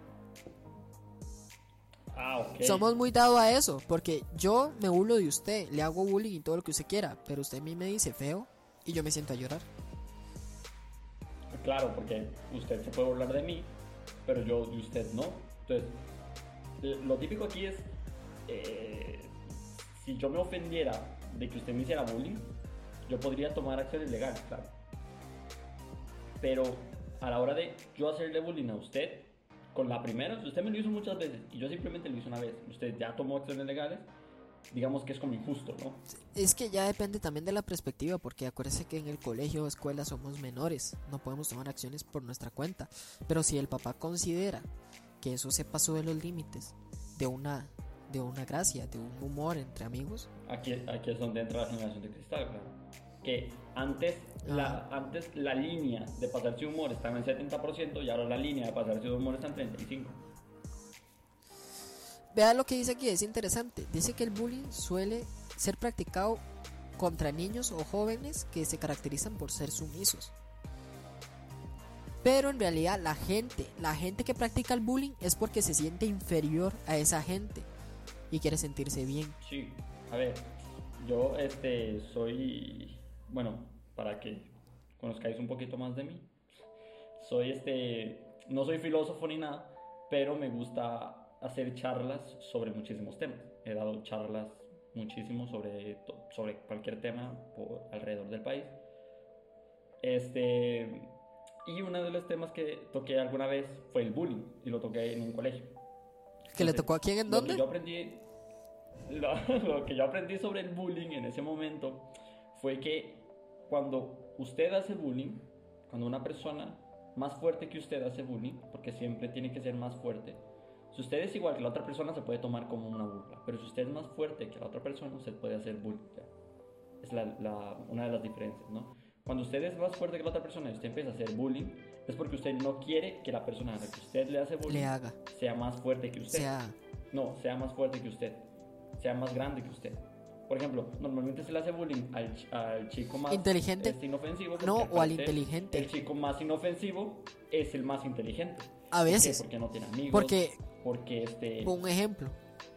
Ah, ok. Somos muy dados a eso, porque yo me burlo de usted, le hago bullying y todo lo que usted quiera, pero usted a mí me dice feo y yo me siento a llorar. Claro, porque usted se puede burlar de mí, pero yo de usted no. Entonces, lo típico aquí es, si yo me ofendiera de que usted me hiciera bullying, yo podría tomar acciones legales, claro. Pero a la hora de yo hacerle bullying a usted, con la primera, usted me lo hizo muchas veces y yo simplemente lo hice una vez, usted ya tomó acciones legales, digamos que es como injusto, ¿no? Es que ya depende también de la perspectiva, porque acuérdese que en el colegio o escuela somos menores, no podemos tomar acciones por nuestra cuenta. Pero si el papá considera que eso se pasó de los límites de una gracia, de un humor entre amigos, aquí es donde entra la generación de cristal, claro. Que antes la línea de pasarse humor estaba en 70% y ahora la línea de pasarse humor está en 35%. Vea lo que dice aquí, es interesante. Dice que el bullying suele ser practicado contra niños o jóvenes que se caracterizan por ser sumisos. Pero en realidad la gente que practica el bullying es porque se siente inferior a esa gente y quiere sentirse bien. Sí, a ver, yo soy, bueno, para que conozcáis un poquito más de mí, no soy filósofo ni nada, pero me gusta hacer charlas sobre muchísimos temas. He dado charlas muchísimo sobre cualquier tema alrededor del país. Y uno de los temas que toqué alguna vez fue el bullying, y lo toqué en un colegio. ¿Que le tocó a quién, en dónde? Lo que yo aprendí sobre el bullying en ese momento fue que cuando usted hace bullying, cuando una persona más fuerte que usted hace bullying, porque siempre tiene que ser más fuerte, si usted es igual que la otra persona se puede tomar como una burla, pero si usted es más fuerte que la otra persona, usted puede hacer bullying. Es una de las diferencias, ¿no? Cuando usted es más fuerte que la otra persona y usted empieza a hacer bullying, es porque usted no quiere que la persona a la que usted le hace bullying sea más fuerte que usted. Sea más fuerte que usted, sea más grande que usted. Por ejemplo, normalmente se le hace bullying al chico más inteligente, inofensivo. o al inteligente. El chico más inofensivo es el más inteligente. A veces. Porque no tiene amigos. Porque un ejemplo.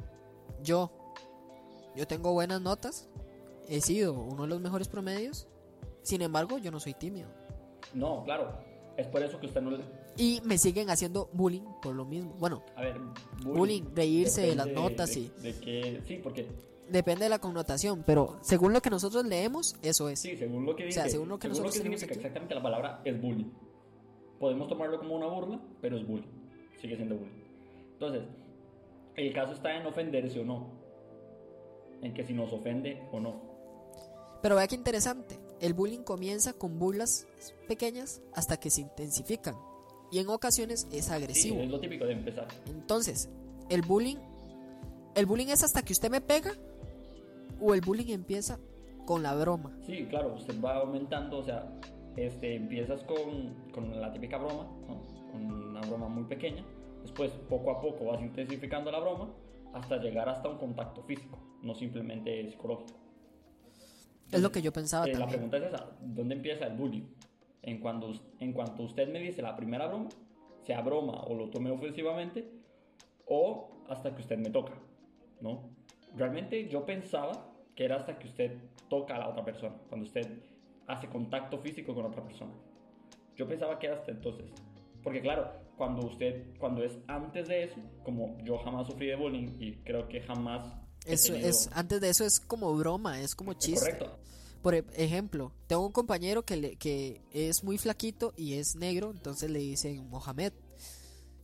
Yo tengo buenas notas. He sido uno de los mejores promedios. Sin embargo, yo no soy tímido. No, claro. Es por eso que usted no le... Y me siguen haciendo bullying por lo mismo. Bueno, a ver, bullying reírse de las notas sí, porque... Depende de la connotación, pero según lo que nosotros leemos, eso es. Sí, según lo que dice. O sea, según lo que nosotros significa aquí. Exactamente la palabra es bullying. Podemos tomarlo como una burla, pero es bullying. Sigue siendo bullying. Entonces, el caso está en ofenderse o no. En que si nos ofende o no. Pero vea qué interesante. El bullying comienza con burlas pequeñas hasta que se intensifican. Y en ocasiones es agresivo. Sí, es lo típico de empezar. Entonces, el bullying es hasta que usted me pega, o el bullying empieza con la broma. Sí, claro, usted va aumentando, o sea, empiezas con la típica broma, ¿no? Con una broma muy pequeña. Después, poco a poco, vas intensificando la broma hasta llegar hasta un contacto físico, no simplemente psicológico. Entonces, es lo que yo pensaba también. La pregunta es esa, ¿dónde empieza el bullying? En cuanto usted me dice la primera broma, sea broma o lo tome ofensivamente, o hasta que usted me toca, ¿no? Realmente yo pensaba que era hasta que usted toca a la otra persona, cuando usted hace contacto físico con otra persona. Yo pensaba que era hasta entonces. Porque claro, cuando es antes de eso, como yo jamás sufrí de bullying y creo que jamás... Antes de eso es como broma, es como chiste. Correcto. Por ejemplo, tengo un compañero que es muy flaquito y es negro, entonces le dicen Mohamed.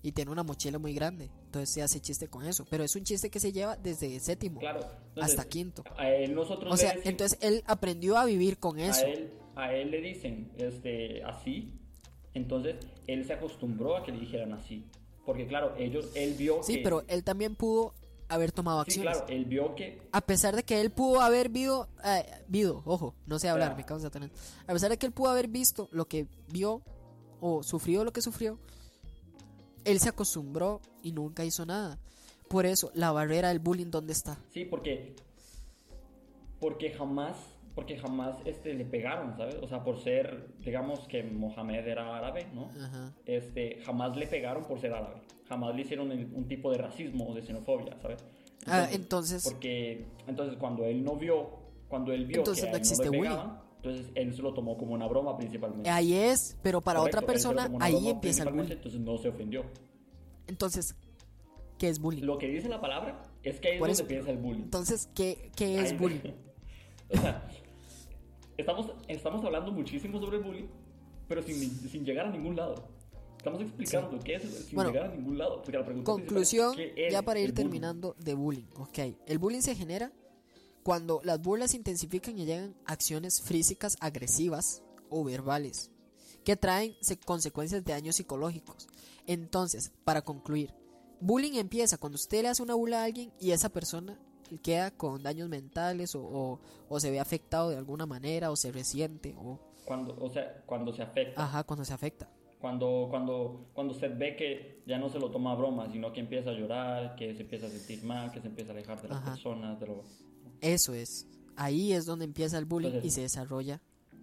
y tiene una mochila muy grande. Entonces se hace chiste con eso. Pero es un chiste que se lleva desde séptimo hasta quinto. A él nosotros o sea, entonces él aprendió a vivir con eso. A él le dicen así. Entonces él se acostumbró a que le dijeran así. Porque claro, él vio sí, que... pero él también pudo haber tomado Sí, acciones. claro, él vio que... A pesar de que él pudo haber ojo, no sé hablar, me causa tener. A pesar de que él pudo haber visto lo que vio o sufrió lo que sufrió, él se acostumbró y nunca hizo nada. Por eso, la barrera del bullying, ¿dónde está? Sí, porque jamás le pegaron, ¿sabes? O sea, por ser, digamos que Mohamed era árabe, ¿no? Ajá. Jamás le pegaron por ser árabe. Jamás le hicieron un tipo de racismo o de xenofobia, ¿sabes? Entonces cuando él vio entonces que no existe no le bullying. pegaban, entonces él se lo tomó como una broma principalmente. Ahí es, pero para Correcto, otra persona, ahí empieza el bullying. Entonces no se ofendió. Entonces, ¿qué es bullying? Lo que dice la palabra es que ahí es donde empieza el bullying. Entonces, ¿qué es bullying? O sea, estamos hablando muchísimo sobre el bullying, pero sin llegar a ningún lado. Estamos explicando qué es sin llegar a ningún lado. Porque la pregunta conclusión, ¿qué es ya para ir el bullying? terminando, de bullying. Ok, el bullying se genera cuando las burlas se intensifican y llegan a acciones físicas agresivas o verbales que traen consecuencias de daños psicológicos. Entonces, para concluir, bullying empieza cuando usted le hace una burla a alguien y esa persona queda con daños mentales o se ve afectado de alguna manera o se resiente cuando se afecta. Ajá, cuando se afecta. Cuando usted ve que ya no se lo toma a broma, sino que empieza a llorar, que se empieza a sentir mal, que se empieza a alejar de las personas, Eso es. Ahí es donde empieza el bullying. Entonces, y se desarrolla.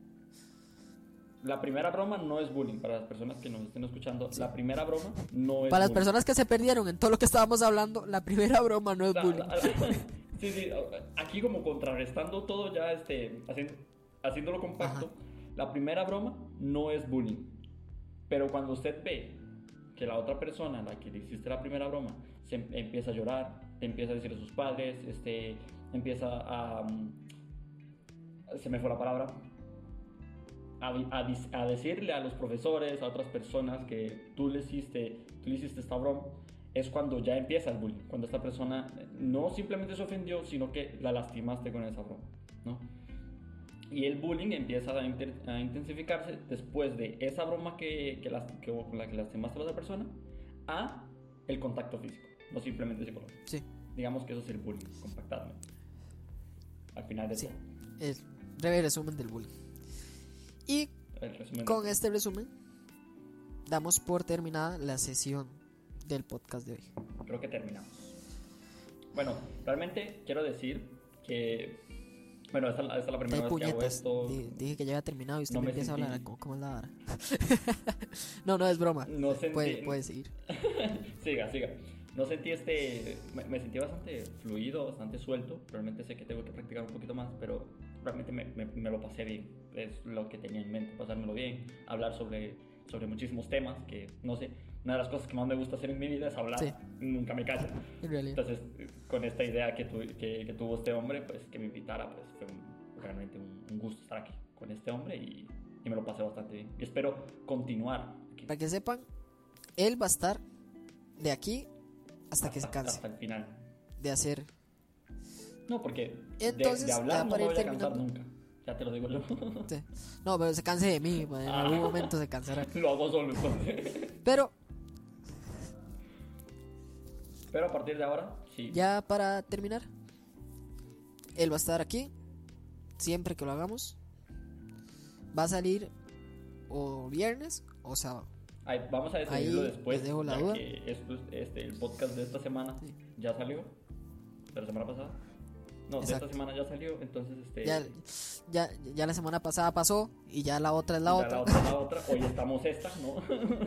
La primera broma no es bullying. Para las personas que nos estén escuchando, la primera broma no es para las bullying. personas que se perdieron en todo lo que estábamos hablando, la primera broma no es bullying. Sí, aquí como contrarrestando todo ya haciéndolo compacto. Ajá. La primera broma no es bullying. Pero cuando usted ve que la otra persona a la que le hiciste la primera broma empieza a llorar, empieza a decir a sus padres, empieza a... se me fue la palabra... A decirle a los profesores, a otras personas que tú le hiciste esta broma, es cuando ya empieza el bullying. Cuando esta persona no simplemente se ofendió, sino que la lastimaste con esa broma, ¿no? Y el bullying empieza a intensificarse después de esa broma con la que lastimaste a la otra persona, a el contacto físico, no simplemente psicológico. Sí. Digamos que eso es el bullying, compactadamente. Al final de todo. Es breve resumen del bullying. Y con este resumen damos por terminada la sesión del podcast de hoy. Creo que terminamos. Bueno, realmente quiero decir que... Bueno, esta es la primera vez que hago esto. Dije que ya había terminado y usted me empieza a hablar. ¿Cómo es la vara? No es broma. No sentí... Puede seguir. Siga. No sentí me sentí bastante fluido, bastante suelto. Realmente sé que tengo que practicar un poquito más, pero realmente me lo pasé bien. Es lo que tenía en mente, pasármelo bien, hablar sobre muchísimos temas que, no sé, una de las cosas que más me gusta hacer en mi vida es hablar. Sí. Nunca me callo. Entonces, con esta idea que tuvo este hombre, pues que me invitara, pues fue realmente un gusto estar aquí con este hombre y me lo pasé bastante bien. Y espero continuar aquí. Para que sepan, él va a estar de aquí hasta que se canse. Hasta el final. De hacer. No, porque entonces, de hablar no me voy a cansar nunca. Ya te lo digo yo. Sí. No, pero se canse de mí. En algún momento se cansará. Lo hago solo entonces. Pero a partir de ahora, sí. Ya para terminar, él va a estar aquí siempre que lo hagamos. Va a salir o viernes o sábado. Vamos a decidirlo después. Les dejo la duda. Que el podcast de esta semana ya salió. De la semana pasada. No, exacto. De esta semana ya salió. Entonces, ya la semana pasada pasó. Y ya la otra es la otra. La otra. Hoy estamos ¿no?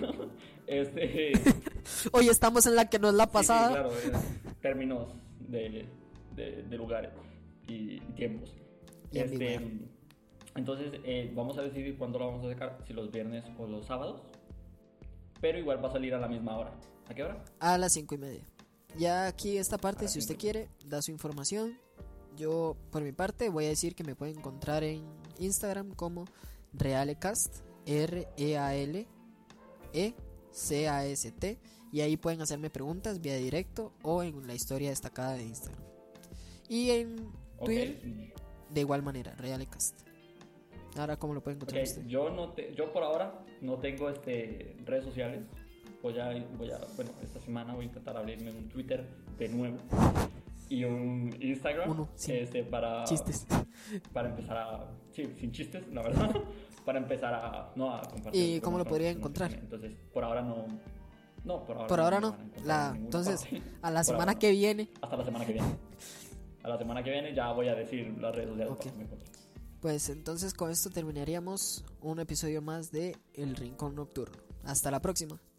Hoy estamos en la que no es la pasada. Sí, claro. Términos de lugares y tiempos. Entonces, vamos a decidir cuándo lo vamos a sacar. Si los viernes o los sábados. Pero igual va a salir a la misma hora. ¿A qué hora? A las 5:30. Ya aquí esta parte, si usted quiere, da su información. Yo, por mi parte, voy a decir que me pueden encontrar en Instagram como Realecast, RealeECast, y ahí pueden hacerme preguntas vía directo o en la historia destacada de Instagram. Y en Twitter, de igual manera, Realecast. Ahora, ¿cómo lo pueden encontrar usted? Yo por ahora no tengo redes sociales. Bueno, esta semana voy a intentar abrirme un Twitter de nuevo y un Instagram. Uno, sin para chistes. Para empezar sin chistes, la verdad. Para empezar a compartir. ¿Y cómo lo podría encontrar? Entonces, por ahora no. No, por ahora no. Entonces, a la semana que viene. Hasta la semana que viene. A la semana que viene ya voy a decir las redes sociales. Okay. Pues entonces con esto terminaríamos un episodio más de El Rincón Nocturno. Hasta la próxima.